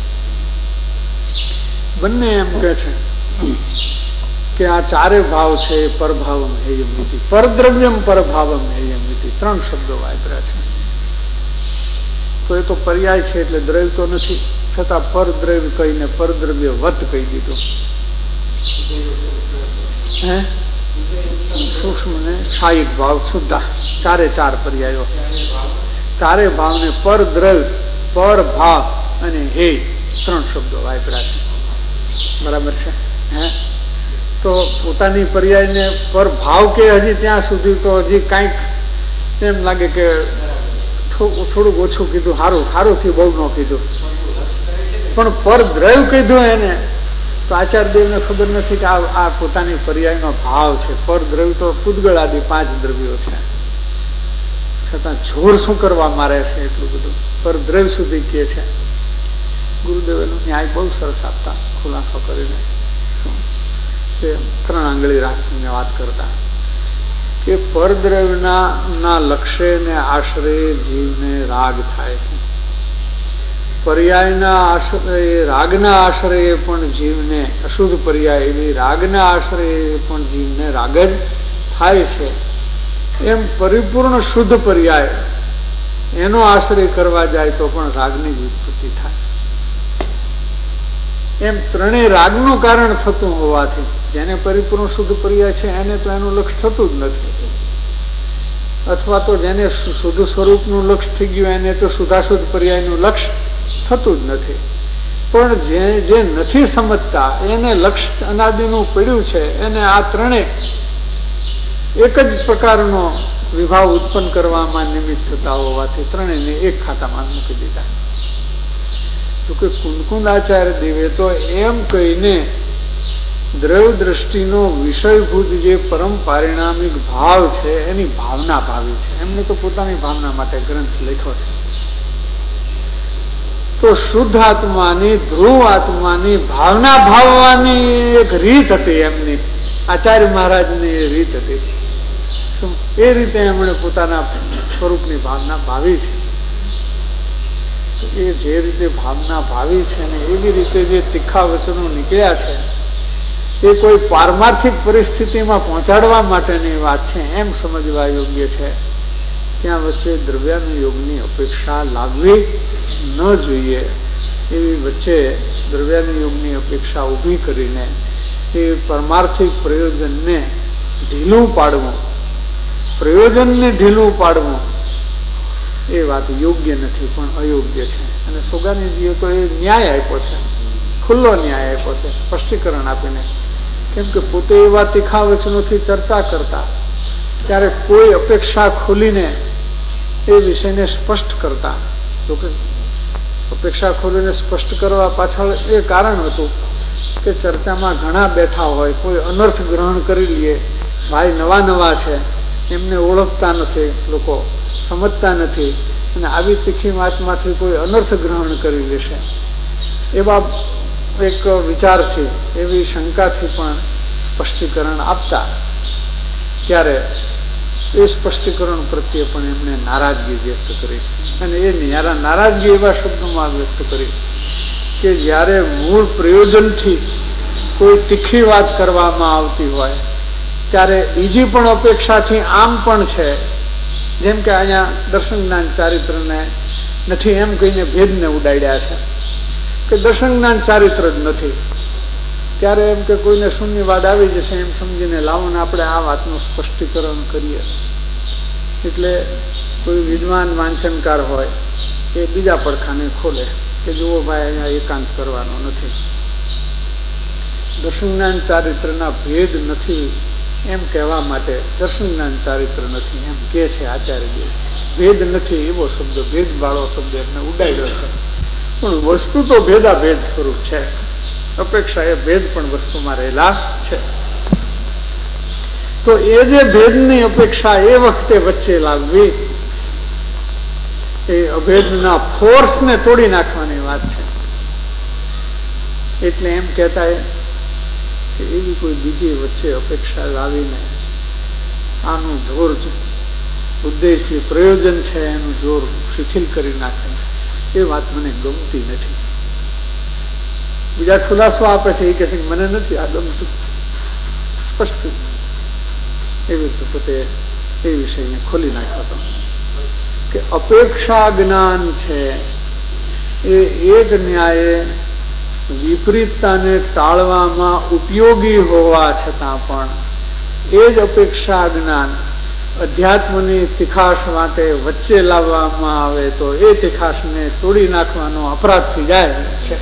બંને એમ કે છે કે આ ચારે ભાવ છે પરભાવમ હેયમ ઇતિ, પરદ્રવ્યમ પરભાવમ હેયમ ઇતિ, 3 શબ્દો વાપર્યા છે. તો એ તો પર્યાય છે એટલે દ્રવ્ય તો નથી, છતાં પરદ્રવ્ય કહીને પરદ્રવ્ય વત કહી દીધું. સૂક્ષ્મ ને સાહિક ભાવ સુદ્ધા, ચારે ચાર પર્યાયો. ચારે ભાવને પરદ્રવ્ય, પર ભાવ અને હે 3 શબ્દો વાપર્યા છે. બરાબર છે. તો પોતાની પર્યાયને પર ભાવ કે હજી ત્યાં સુધી તો હજી કાંઈક એમ લાગે કે થોડુંક ઓછું કીધું, સારું થી બહુ ન કીધું. પણ પર દ્રવ્ય કીધું એને તો આચાર્ય દેવને ખબર નથી કે આ પોતાની પર્યાયનો ભાવ છે. પર દ્રવ્ય તો પૂતગળ આદિ 5 દ્રવ્યો છે, છતાં જોર શું કરવા મારે છે એટલું બધું પર દ્રવ્ય સુધી કે છે. ગુરુદેવ એનો ન્યાય બહુ સરસ આપતા, ખુલાસો કરીને. કે 3 આંગળી રાખીને વાત કરતા કે પરદ્રવ્યના લક્ષ્ય ને આશ્રય જીવને રાગ થાય છે. પર્યાયના આશ્રય, રાગના આશ્રય પણ જીવને અશુદ્ધ પર્યાય એવી રાગના આશ્રય પણ જીવને રાગ જ થાય છે. એમ પરિપૂર્ણ શુદ્ધ પર્યાય એનો આશ્રય કરવા જાય તો પણ રાગની જ ઉત્પત્તિ થાય. એમ ત્રણેય રાગનું કારણ થતું હોવાથી જેને પરિપૂર્ણ શુદ્ધ પર્યાય છે એને તો એનું લક્ષ્ય થતું જ નથી, અથવા તો જેને શુદ્ધ સ્વરૂપનું લક્ષ્ય થઈ ગયું એને તો શુદ્ધાશુદ્ધ પર્યાયનું લક્ષ્ય થતું જ નથી. પણ જે નથી સમજતા એને લક્ષ્ય અનાદિનું પડ્યું છે, એને આ ત્રણેય એક જ પ્રકારનો વિભાવ ઉત્પન્ન કરવામાં નિમિત્ત થતા હોવાથી ત્રણેયને એક ખાતામાં મૂકી દીધા. તો કે કુંદકુંદાચાર્ય દેવે તો એમ કહીને દ્રવ્ય દ્રષ્ટિનો વિષયભૂત જે પરમ પારિણામિક ભાવ છે એની ભાવના ભાવી છે. એમને તો પોતાની ભાવના માટે ગ્રંથ લખ્યો છે. તો શુદ્ધ આત્માની, ધ્રુવ આત્માની ભાવના ભાવવાની એક રીત હતી એમની, આચાર્ય મહારાજની રીત હતી. એ રીતે એમણે પોતાના સ્વરૂપની ભાવના ભાવી છે. એ જે રીતે ભાવના ભાવી છે ને એવી રીતે જે તીખા વચનો નીકળ્યા છે એ કોઈ પારમાર્થિક પરિસ્થિતિમાં પહોંચાડવા માટેની વાત છે એમ સમજવા યોગ્ય છે. ત્યાં વચ્ચે દ્રવ્યાનુયોગની અપેક્ષા લાગવી ન જોઈએ. એવી વચ્ચે દ્રવ્યાનુયોગની અપેક્ષા ઊભી કરીને એ પરમાર્થિક પ્રયોજનને ઢીલું પાડવું, પ્રયોજનને ઢીલું પાડવું એ વાત યોગ્ય નથી, પણ અયોગ્ય છે. અને સોગાનીજીએ તો એ ન્યાય આપ્યો છે, ખુલ્લો ન્યાય આપ્યો છે સ્પષ્ટીકરણ આપીને. કેમ કે પોતે એવા તીખા વચનોથી ચર્ચા કરતા, ત્યારે કોઈ અપેક્ષા ખોલીને એ વિષયને સ્પષ્ટ કરતા. જોકે અપેક્ષા ખોલીને સ્પષ્ટ કરવા પાછળ એ કારણ હતું કે ચર્ચામાં ઘણા બેઠા હોય, કોઈ અનર્થ ગ્રહણ કરી લે. ભાઈ નવા નવા છે, એમને ઓળખતા નથી, લોકો સમજતા નથી, અને આવી તીખી વાતમાંથી કોઈ અનર્થ ગ્રહણ કરી લેશે એવા એક વિચારથી, એવી શંકાથી પણ સ્પષ્ટીકરણ આપતા. ત્યારે એ સ્પષ્ટીકરણ પ્રત્યે પણ એમને નારાજગી વ્યક્ત કરી. અને એ નારાજગી એવા શબ્દોમાં વ્યક્ત કરી કે જ્યારે મૂળ પ્રયોજનથી કોઈ તીખી વાત કરવામાં આવતી હોય ત્યારે બીજી પણ અપેક્ષાથી આમ પણ છે. જેમ કે અહીંયા દર્શન જ્ઞાન ચારિત્રને નથી એમ કહીને ભેદને ઉડાડ્યા છે કે દર્શન જ્ઞાન ચારિત્ર જ નથી. ત્યારે એમ કે કોઈને શૂન્યવાદ આવી જશે એમ સમજીને લાવો ને આપણે આ વાતનું સ્પષ્ટીકરણ કરીએ. એટલે કોઈ વિદ્વાન વાંચનકાર હોય એ બીજા પડખાને ખોલે કે જુઓ ભાઈ અહીંયા એકાંત કરવાનો નથી, દર્શન જ્ઞાન ચારિત્રના ભેદ નથી એમ કહેવા માટે દર્શન જ્ઞાન ચારિત્ર નથી એમ કે છે આચાર્ય. ભેદ નથી એવો શબ્દ, ભેદ વાળો શબ્દ એમને ઉડાડ્યો છે, પણ વસ્તુ તો ભેદા ભેદ સ્વરૂપ છે. અપેક્ષા એ ભેદ પણ વસ્તુમાં રહેલા છે. તો એ જે ભેદની અપેક્ષા એ વખતે વચ્ચે લાવવી એ અભેદના ફોર્સને તોડી નાખવાની વાત છે. એટલે એમ કહેતા કે એવી કોઈ બીજી વચ્ચે અપેક્ષા લાવીને આનું જોર, ઉદ્દેશ્ય પ્રયોજન છે એનું જોર શિથિલ કરી નાખે એ વાત મને ગમતી નથી. બીજા ખુલાસો આપે છે એ કહે છે કે મને નથી આ ગમતું. સ્પષ્ટ એવી રીતે પોતે એ વિષયને ખોલી નાખ્યો હતો કે અપેક્ષા જ્ઞાન છે એ એક ન્યાયે વિપરીતતાને ટાળવામાં ઉપયોગી હોવા છતાં પણ એ જ અપેક્ષા જ્ઞાન અધ્યાત્મની તીખાશ માટે વચ્ચે લાવવામાં આવે તો એ તીખાશને તોડી નાખવાનો અપરાધ થઈ જાય છે.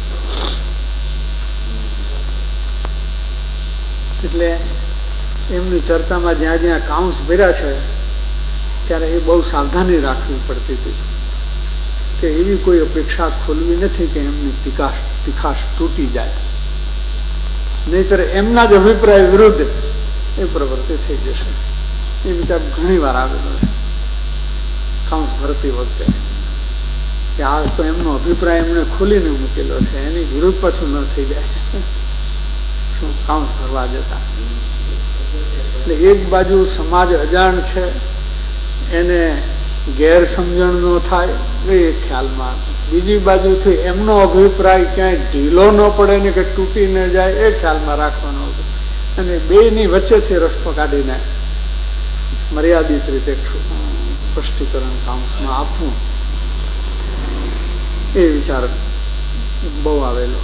એટલે એમની ચર્ચામાં જ્યાં જ્યાં કાઉન્સ ભર્યા છે ત્યારે એ બહુ સાવધાની રાખવી પડતી હતી કે એવી કોઈ અપેક્ષા ખોલવી નથી કે એમની તીખાશ તૂટી જાય, નહીતર એમના જ અભિપ્રાય વિરુદ્ધ એ પ્રવૃત્તિ થઈ જશે. એ વિચાર ઘણી વાર આવેલો છે કાઉન્સ ભરતી વખતે કે આ તો એમનો અભિપ્રાય એમને ખોલીને મૂકેલો છે, એની વિરુદ્ધ પાછું ન થઈ જાય શું કાઉન્સ ભરવા જતા. એટલે એક બાજુ સમાજ અજાણ છે એને ગેરસમજણ ન થાય એ ખ્યાલમાં, બીજી બાજુથી એમનો અભિપ્રાય ક્યાંય ઢીલો ન પડે ને કે તૂટી ન જાય એ ખ્યાલમાં રાખવાનો હતો. અને બેની વચ્ચેથી રસ્તો કાઢીને મર્યાદિત રીતે સ્પષ્ટીકરણ કાઉન્સમાં આપવું એ વિચાર બહુ આવેલો.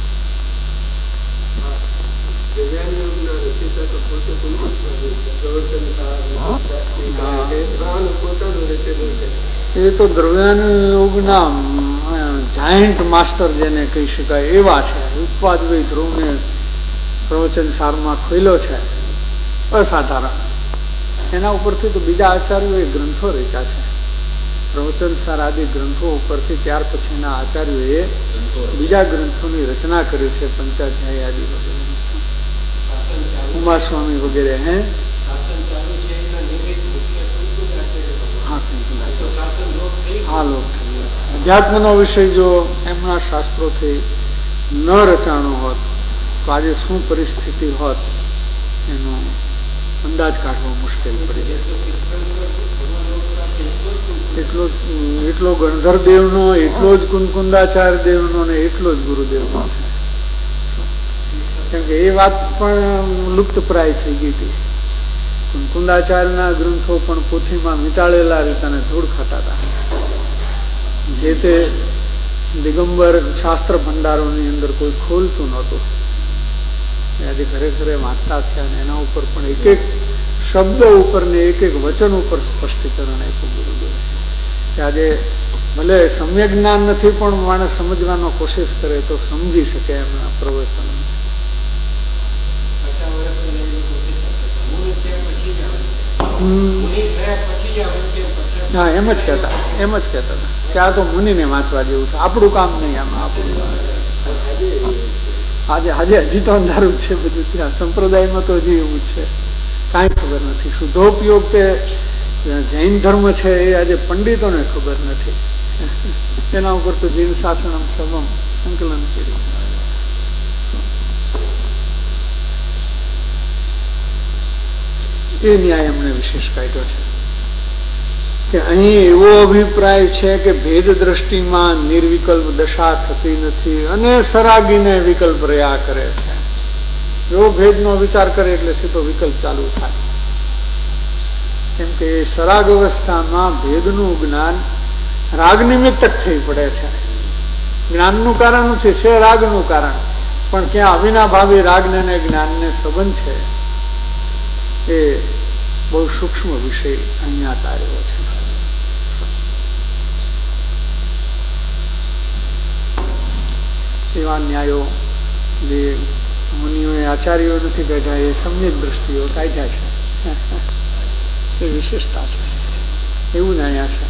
એ તો દ્રવ્યાનુયોગના જાયન્ટ માસ્ટર જેને કહી શકાય એવા છે. ઉત્પાદવી ધ્રુવને પ્રવચન સારમાં ખોલ્યો છે અસાધારણ. એના ઉપરથી તો બીજા આચાર્યોએ ગ્રંથો રચ્યા છે, પ્રવચન સાર આદિ ગ્રંથો ઉપરથી. ત્યાર પછીના આચાર્યોએ બીજા ગ્રંથોની રચના કરી છે, પંચાધ્યાય આદિ વગેરે, ઉમાસ્વામી વગેરે. અધ્યાત્મનો વિષય જો એમના શાસ્ત્રોથી ન રચાણો હોત તો આજે શું પરિસ્થિતિ હોત એનો અંદાજ કાઢવો મુશ્કેલ પડી જાય. એટલો ગણધર દેવનો, એટલો જ કુંદકુંદાચાર્ય દેવનો ને એટલો જ ગુરુદેવનો છે. કેમ કે એ વાત પણ લુપ્ત પ્રાય થઈ ગઈ હતી. કુંદાચાર્યના ગ્રંથો પણ પોથીમાં મીટાળેલા રીતાને ધૂળ ખાતા હતા. જે તે દિગંબર શાસ્ત્ર ભંડારોની અંદર કોઈ ખોલતું નહોતું. આજે ખરેખર વાંચતા થયા અને એના ઉપર પણ એક એક શબ્દ ઉપર ને એક એક વચન ઉપર સ્પષ્ટીકરણ આપ્યું ગુરુદેવે. આજે ભલે સમ્યક જ્ઞાન નથી પણ માણસ સમજવાનો કોશિશ કરે તો સમજી શકે એમના પ્રવચનો. હા, એમ જ કહેતા હતા કે આ તો મુનિને વાંચવા જેવું છે, આપણું કામ નહીં. આમાં આપણું આજે હજી તો અંધારું જ છે બધું. ત્યાં સંપ્રદાયમાં તો હજી એવું જ છે, કાંઈ ખબર નથી. શુદ્ધોપયોગ કે જૈન ધર્મ છે એ આજે પંડિતોને ખબર નથી. એના ઉપર તો જૈન શાસન સભમ સંકલન કર્યું. એ ન્યાય અમને વિશેષ કાઢ્યો છે કે અહીં એવો અભિપ્રાય છે કે ભેદ દ્રષ્ટિમાં નિર્વિકલ્પ દશા થતી નથી અને સરાગીને વિકલ્પ રહ્યા કરે છે. જો ભેદનો વિચાર કરે એટલે સીધો વિકલ્પ ચાલુ થાય. કેમ કે સરાગ અવસ્થામાં ભેદનું જ્ઞાન રાગ નિમિત્તક થઈ પડે છે. જ્ઞાનનું કારણ નથી, છે રાગનું કારણ. પણ ક્યાં અવિનાભાવી રાગને અને જ્ઞાનને સંબંધ છે એ બહુ સૂક્ષ્મ વિષય અહીંયા તાર્યો છે. એવા ન્યાયો જે મુનિઓએ આચાર્યો નથી કાઢ્યા, એ સમ્યક દ્રષ્ટિઓ કાઢ્યા છે. એ વિશેષતા છે. એવું ન્યાય છે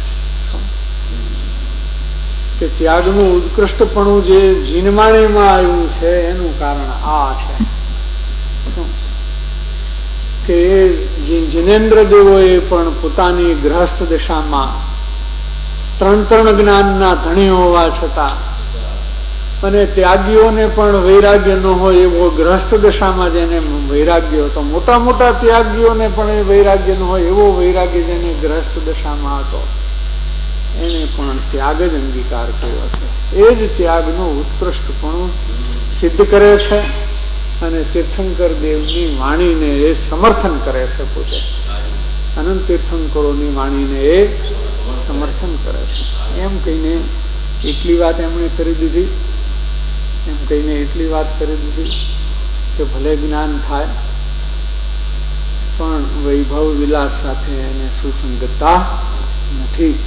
કે ત્યાગનું ઉત્કૃષ્ટપણું જે જીનવાણીમાં આવ્યું છે એનું કારણ આ છે કે જીનેન્દ્ર દેવોએ પણ પોતાની ગૃહસ્થ દશામાં ત્રણ જ્ઞાનના ધણી હોવા છતાં અને ત્યાગીઓને પણ વૈરાગ્ય ન હોય એવો ગૃહસ્થ દશામાં જેને વૈરાગ્ય હતો, મોટા મોટા ત્યાગીઓને પણ વૈરાગ્ય ન હોય એવો વૈરાગ્ય જેને ગૃહસ્થ દશામાં હતો, એને પણ ત્યાગ જ અંગીકાર કર્યો છે. એ જ ત્યાગનું ઉત્કૃષ્ટપણું સિદ્ધ કરે છે અને તીર્થંકર દેવની વાણીને એ સમર્થન કરે છે. પોતે અનંત તીર્થંકરોની વાણીને એ સમર્થન કરે છે. એમ કહીને એટલી વાત એમણે કરી દીધી કે ભલે જ્ઞાન થાય પણ વૈભવ વિલાસ સાથે એને સુસંગતતા નથી.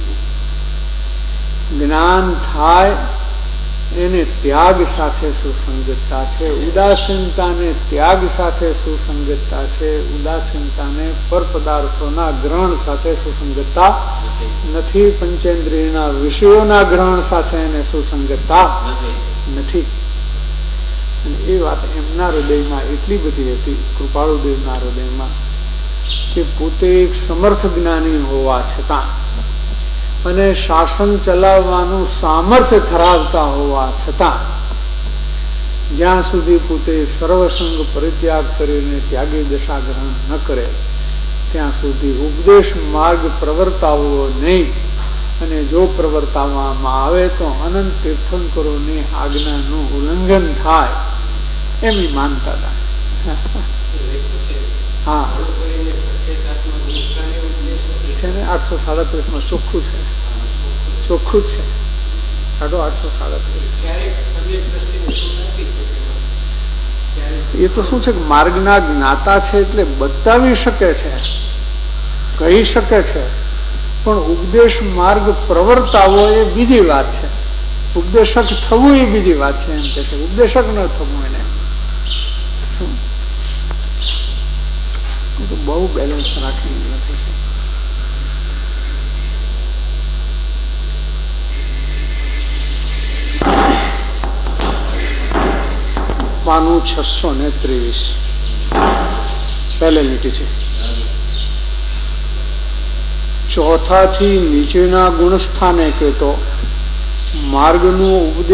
જ્ઞાન થાય એને ત્યાગ સાથે સુસંગતતા છે. ઉદાસીનતાને ત્યાગ સાથે સુસંગતતા છે. ઉદાસીનતાને પર પદાર્થોના ગ્રહણ સાથે સુસંગતતા નથી. પંચેન્દ્રિયના વિષયોના ગ્રહણ સાથે એને સુસંગતતા નથી. અને એ વાત એમના હૃદયમાં એટલી બધી હતી, કૃપાળુદેવના હૃદયમાં, કે પોતે એક સમર્થ જ્ઞાની હોવા છતાં અને શાસન ચલાવવાનું સામર્થ્ય ધરાવતા હોવા છતાં જ્યાં સુધી પોતે સર્વસંગ પરિત્યાગ કરીને ત્યાગી દશા ગ્રહણ ન કરે ત્યાં સુધી ઉપદેશ માર્ગ પ્રવર્તાવવો નહીં. અને જો પ્રવર્તાવવામાં આવે તો અનંત તીર્થંકરોની આજ્ઞાનું ઉલ્લંઘન થાય એમની માનતા હતા. હા છે ને 837 ચોખ્ખું છે, ચોખ્ખું જ છે. 837 એ તો શું છે કે માર્ગના જ્ઞાતા છે એટલે બતાવી શકે છે, કહી શકે છે, પણ ઉપદેશ માર્ગ પ્રવર્તાવો એ બીજી વાત છે. ઉપદેશક થવું એ બીજી વાત છે. એમ કે છે ઉપદેશક ન થવું એને તો બહુ બેલેન્સ રાખી નથી. 623 પહેલે લીટી છે. ચોથાથી નીચેના ગુણસ્થાને કહેતો માર્ગનું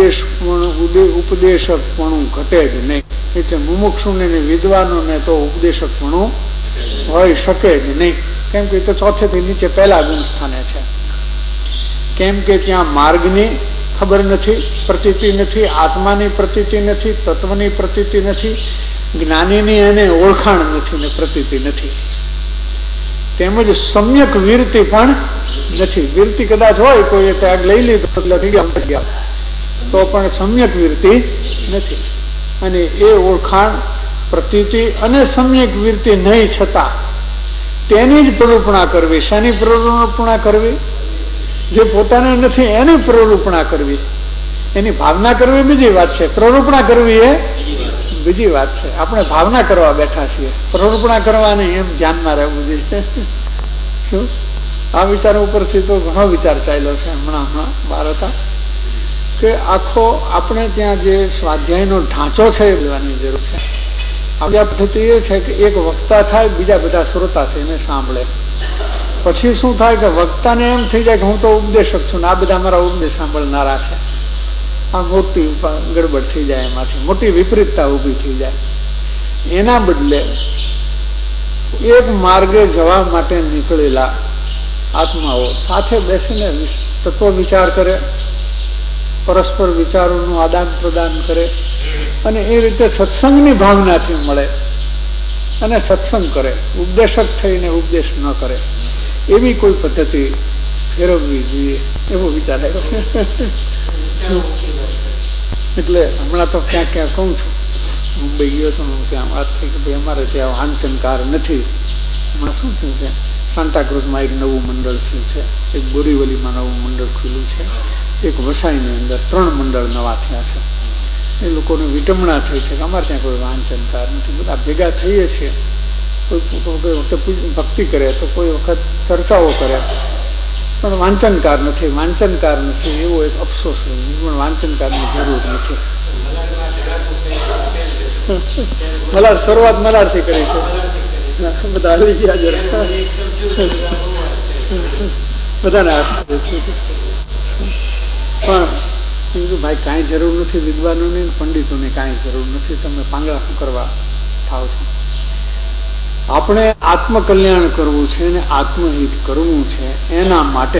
ઉપદેશકપણું ઘટે જ નહીં. એટલે મુમુક્ષુને વિદ્વાનોને તો ઉપદેશકપણું હોઈ શકે જ નહીં. કેમ કે તો ચોથેથી નીચે પહેલા ગુણસ્થાને છે. કેમ કે ત્યાં માર્ગની ખબર નથી, પ્રતીતિ નથી, આત્માની પ્રતીતિ નથી, તત્વની પ્રતીતિ નથી, જ્ઞાનીની એને ઓળખાણ નથી ને પ્રતીતિ નથી. તેમજ સમ્યક વીરતિ પણ નથી. વીરતિ કદાચ હોય, કોઈ ત્યાગ લઈ લીધો એટલે થઈ ગયા, તો પણ સમ્યક વીરતિ નથી. અને એ ઓળખાણ, પ્રતીતિ અને સમ્યક વીરતિ નહીં છતાં તેની જ પ્રરૂપણા કરવી. શાની પ્રરૂપણા કરવી? જે પોતાને નથી એની પ્રરૂપણા કરવી. એની ભાવના કરવી બીજી વાત છે, પ્રરૂપણા કરવી એ બીજી વાત છે. આપણે ભાવના કરવા બેઠા છીએ, પ્રરૂપણા કરવાની એમ ધ્યાનમાં રહેવું જોઈએ. શું આ વિચાર ઉપરથી તો ઘણો વિચાર ચાલ્યો છે. હમણાં બહાર હતા કે આખો આપણે ત્યાં જે સ્વાધ્યાયનો ઢાંચો છે એ લેવાની જરૂર છે. આપણી પદ્ધતિ એ છે કે એક વક્તા થાય, બીજા બધા શ્રોતા થઈને સાંભળે. પછી શું થાય કે વક્તાને એમ થઈ જાય કે હું તો ઉપદેશક છું ને આ બધા મારા ઉપદેશ સાંભળનારા છે. આ મોટી ગડબડ થઈ જાય, એમાંથી મોટી વિપરીતતા ઉભી થઈ જાય. એના બદલે એક માર્ગે જવા માટે નીકળેલા આત્માઓ સાથે બેસીને તત્વ વિચાર કરે, પરસ્પર વિચારોનું આદાન પ્રદાન કરે અને એ રીતે સત્સંગની ભાવનાથી મળે અને સત્સંગ કરે. ઉપદેશક થઈને ઉપદેશ ન કરે એવી કોઈ પદ્ધતિ ફેરવવી જોઈએ એવો વિચાર આવ્યો. એટલે હમણાં તો ક્યાં ક્યાં કહું છું, મુંબઈ ગયો તો ત્યાં વાત થઈ કે ભાઈ અમારે ત્યાં વાંચનકાર નથી. હમણાં શું થયું છે, સાંતાક્રુઝમાં એક નવું મંડળ થયું છે, એક બોરીવલીમાં નવું મંડળ ખુલ્યું છે, એક વસાઈની અંદર 3 મંડળ નવા થયા છે. એ લોકોને વિટમણા થઈ છે કે અમારે ત્યાં કોઈ વાંચનકાર નથી. બધા ભેગા થઈએ છીએ, કોઈ વખતે ભક્તિ કરે તો કોઈ વખત ચર્ચાઓ કરે, પણ વાંચનકાર નથી. વાંચનકાર નથી એવો એક અફસોસ. પણ વાંચનકારની જરૂર નથી. મલાડ શરૂઆત મલાડથી કરી છે. બધા આવી ગયા જરા બધાને પણ ભાઈ કાંઈ જરૂર નથી. વિદ્વાનોની પંડિતોની કાંઈ જરૂર નથી. તમે પાંગળા શું કરવા થાવ છો? આપણે આત્મકલ્યાણ કરવું છે અને આત્મહિત કરવું છે. એના માટે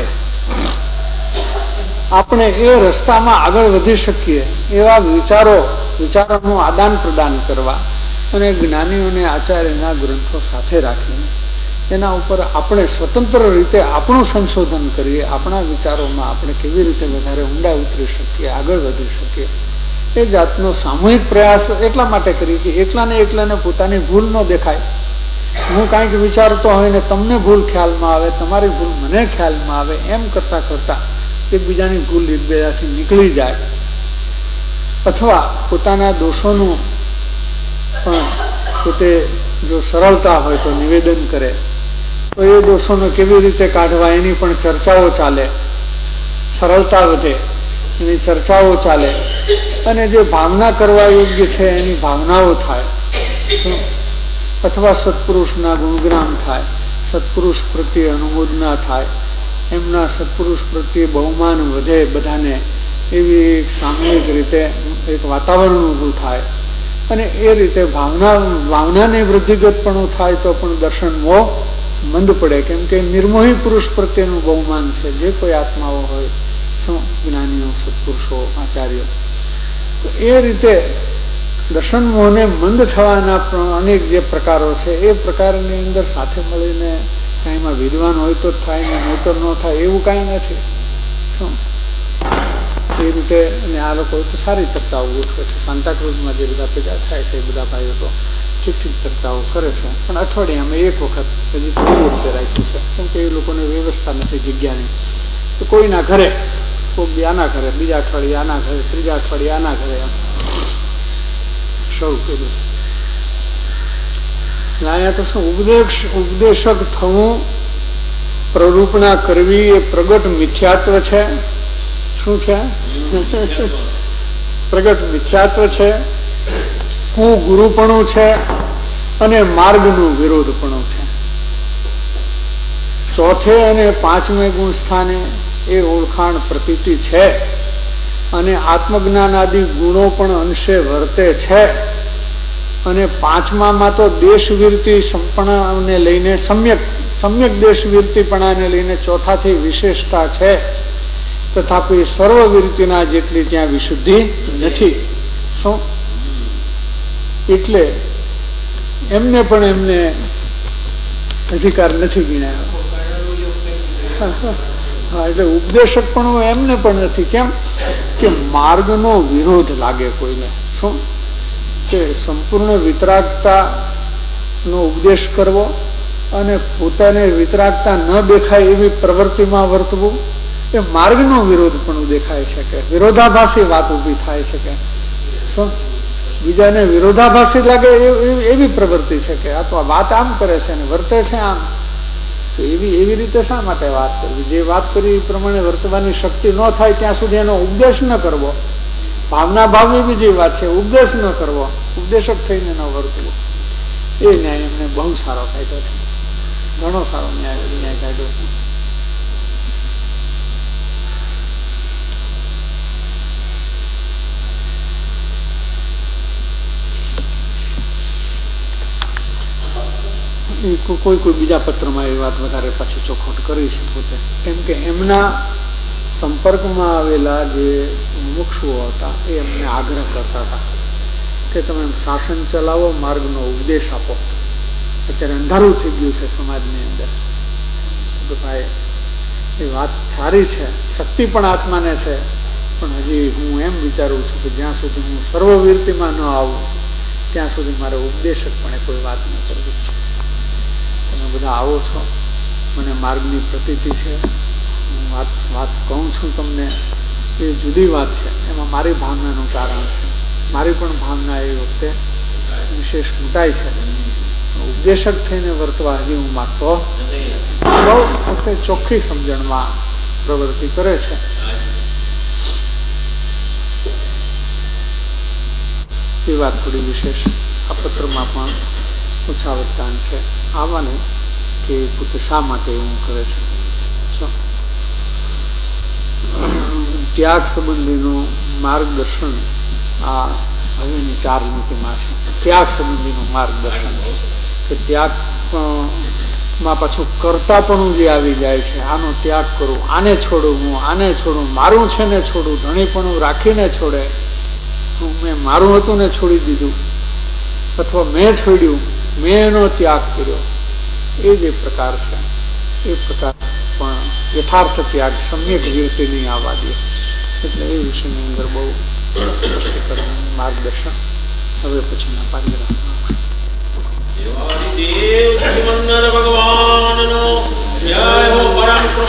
આપણે એ રસ્તામાં આગળ વધી શકીએ એવા વિચારોનું આદાન પ્રદાન કરવા અને જ્ઞાનીઓને આચાર્યના ગ્રંથો સાથે રાખીને એના ઉપર આપણે સ્વતંત્ર રીતે આપણું સંશોધન કરીએ. આપણા વિચારોમાં આપણે કેવી રીતે વધારે ઊંડા ઉતરી શકીએ, આગળ વધી શકીએ, એ જાતનો સામૂહિક પ્રયાસ એટલા માટે કરીએ કે એકલાને પોતાની ભૂલ ન દેખાય. હું કાંઈક વિચારતો હોય ને તમને ભૂલ ખ્યાલમાં આવે, તમારી ભૂલ મને ખ્યાલમાં આવે, એમ કરતા કરતા એકબીજાની ભૂલ એકબીજાથી નીકળી જાય. અથવા પોતાના દોષોનું પણ પોતે જો સરળતા હોય તો નિવેદન કરે, તો એ દોષોને કેવી રીતે કાઢવા એની પણ ચર્ચાઓ ચાલે. સરળતા વધે, એની ચર્ચાઓ ચાલે અને જે ભાવના કરવા યોગ્ય છે એની ભાવનાઓ થાય. અથવા સત્પુરુષના ગુણગાન થાય, સત્પુરુષ પ્રત્યે અનુમોદના થાય, એમના સત્પુરુષ પ્રત્યે બહુમાન વધે બધાને, એવી એક સામૂહિક રીતે એક વાતાવરણ ઊભું થાય. અને એ રીતે ભાવનાને વૃદ્ધિગતપણું થાય તો પણ દર્શન મોહ મંદ પડે. કેમ કે નિર્મોહી પુરુષ પ્રત્યેનું બહુમાન છે. જે કોઈ આત્માઓ હોય, શું જ્ઞાનીઓ, સત્પુરુષો, આચાર્યો, તો એ રીતે દર્શન મોહને મંદ થવાના અનેક જે પ્રકારો છે એ પ્રકારની અંદર સાથે મળીને કાંઈમાં વિદ્વાન હોય તો થાય ને નહીતર ન થાય એવું કાંઈ નથી. શું એ રીતે અને આ લોકો તો સારી ચર્ચાઓ ગોઠવે છે. સાંતાક્રુઝમાં જે બધા ભેગા થાય છે એ બધા ભાઈઓ તો ઠીક ચર્ચાઓ કરે છે. પણ અઠવાડિયામાં એક વખત હજી તો એવી રીતે રાખ્યું છે. કેમ કે એ લોકોને વ્યવસ્થા નથી જગ્યાની. તો કોઈના ઘરે, કોઈ બી આના ઘરે, બીજા અઠવાડિયે આના ઘરે, ત્રીજા અઠવાડિયે આના ઘરે શરૂ કર્યું. અહીંયા તો શું ઉપદેશક થવું, પ્રરૂપણા કરવી એ પ્રગટ મિથ્યાત્વ છે. શું છે? પ્રગટ મિથ્યાત્વ છે, કુગુરુપણું છે અને માર્ગનું વિરોધપણું છે. ચોથે અને 5મે ગુણ સ્થાને એ ઓળખાણ પ્રતીતિ છે અને આત્મજ્ઞાન આદિ ગુણો પણ અંશે વર્તે છે. અને 5મામાં તો દેશવીરતિ સંપન્નને લઈને સમ્યક દેશવીરતિપણાને લઈને ચોથાથી વિશેષતા છે. તથાપિ સર્વવીરતિના જેટલી ત્યાં વિશુદ્ધિ નથી. શું એટલે એમને પણ એમને અધિકાર નથી ગણાયો. હા, એટલે ઉપદેશક પણ એમને પણ નથી. કેમ કે માર્ગનો વિરોધ લાગે કોઈને. શું કે સંપૂર્ણ વિતરાગતા નો ઉપદેશ કરવો અને પોતાને વિતરાગતા ન દેખાય એવી પ્રવૃત્તિમાં વર્તવું, એ માર્ગનો વિરોધ પણ દેખાય છે કે વિરોધાભાસી વાત ઉભી થાય છે કે શું બીજાને વિરોધાભાસી લાગે એવી પ્રવૃત્તિ છે કે આ તો વાત આમ કરે છે ને વર્તે છે આમ. તો એવી રીતે શા માટે વાત કરવી? જે વાત કરી એ પ્રમાણે વર્તવાની શક્તિ ન થાય ત્યાં સુધી એનો ઉપદેશ ન કરવો. ભાવના ભાવની બીજી વાત છે, ઉપદેશ ન કરવો, ઉપદેશક થઈને ન વર્તવું. એ ન્યાય એમને બહુ સારો કાઢ્યો છે, ઘણો સારો ન્યાય કાઢ્યો છે. કોઈ બીજા પત્રમાં એ વાત વધારે પાછી ચોખવટ કરી છે પોતે. કેમ કે એમના સંપર્કમાં આવેલા જે મુમુક્ષુઓ હતા એ એમને આગ્રહ કરતા હતા કે તમે શાસન ચલાવો, માર્ગનો ઉપદેશ આપો. અત્યારે અંધારું થઈ ગયું છે સમાજની અંદર. તો ભાઈ એ વાત સારી છે, શક્તિ પણ આત્માને છે, પણ હજી હું એમ વિચારું છું કે જ્યાં સુધી હું સર્વવીરતિમાં ન આવું ત્યાં સુધી મારે ઉપદેશક પણ કોઈ વાત ન કરવી. તમે બધા આવો છો, મને માર્ગની પ્રતીતિ છે, હું વાત કહું છું તમને, એ જુદી વાત છે. એમાં મારી ભાવનાનું કારણ છે. મારી પણ ભાવના એ વખતે વિશેષ મૂંટાઈ છે. ઉપદેશક થઈને વર્તવા હજી હું માગતો બહુ વખતે ચોખ્ખી સમજણમાં પ્રવૃત્તિ કરે છે. એ વાત થોડી વિશેષ આ પત્રમાં પણ ઓછા વૃત્તાંત છે આવવાનું કે પોતે શા માટે એવું કરે છે. ત્યાગ સંબંધીનું માર્ગદર્શન આ હવેની 4 લીટીમાં છે. ત્યાગ સંબંધીનું માર્ગદર્શન છે કે ત્યાગમાં પાછું કર્તાપણું જે આવી જાય છે. આનો ત્યાગ કરું, આને છોડું, હું આને છોડું, મારું છે ને છોડું, ધણીપણું રાખીને છોડે, મેં મારું હતું ને છોડી દીધું, અથવા મેં છોડ્યું, મેં એનો ત્યાગ કર્યો, એ જે પ્રકાર છે એ પ્રકાર પણ યથાર્થ ત્યાગ સમ્યક વિરતિ નહીં આવવા દે. એટલે એ વિષયની અંદર બહુ સ્પષ્ટીકરણ માર્ગદર્શન હવે પછીના પારિગ્રહમાં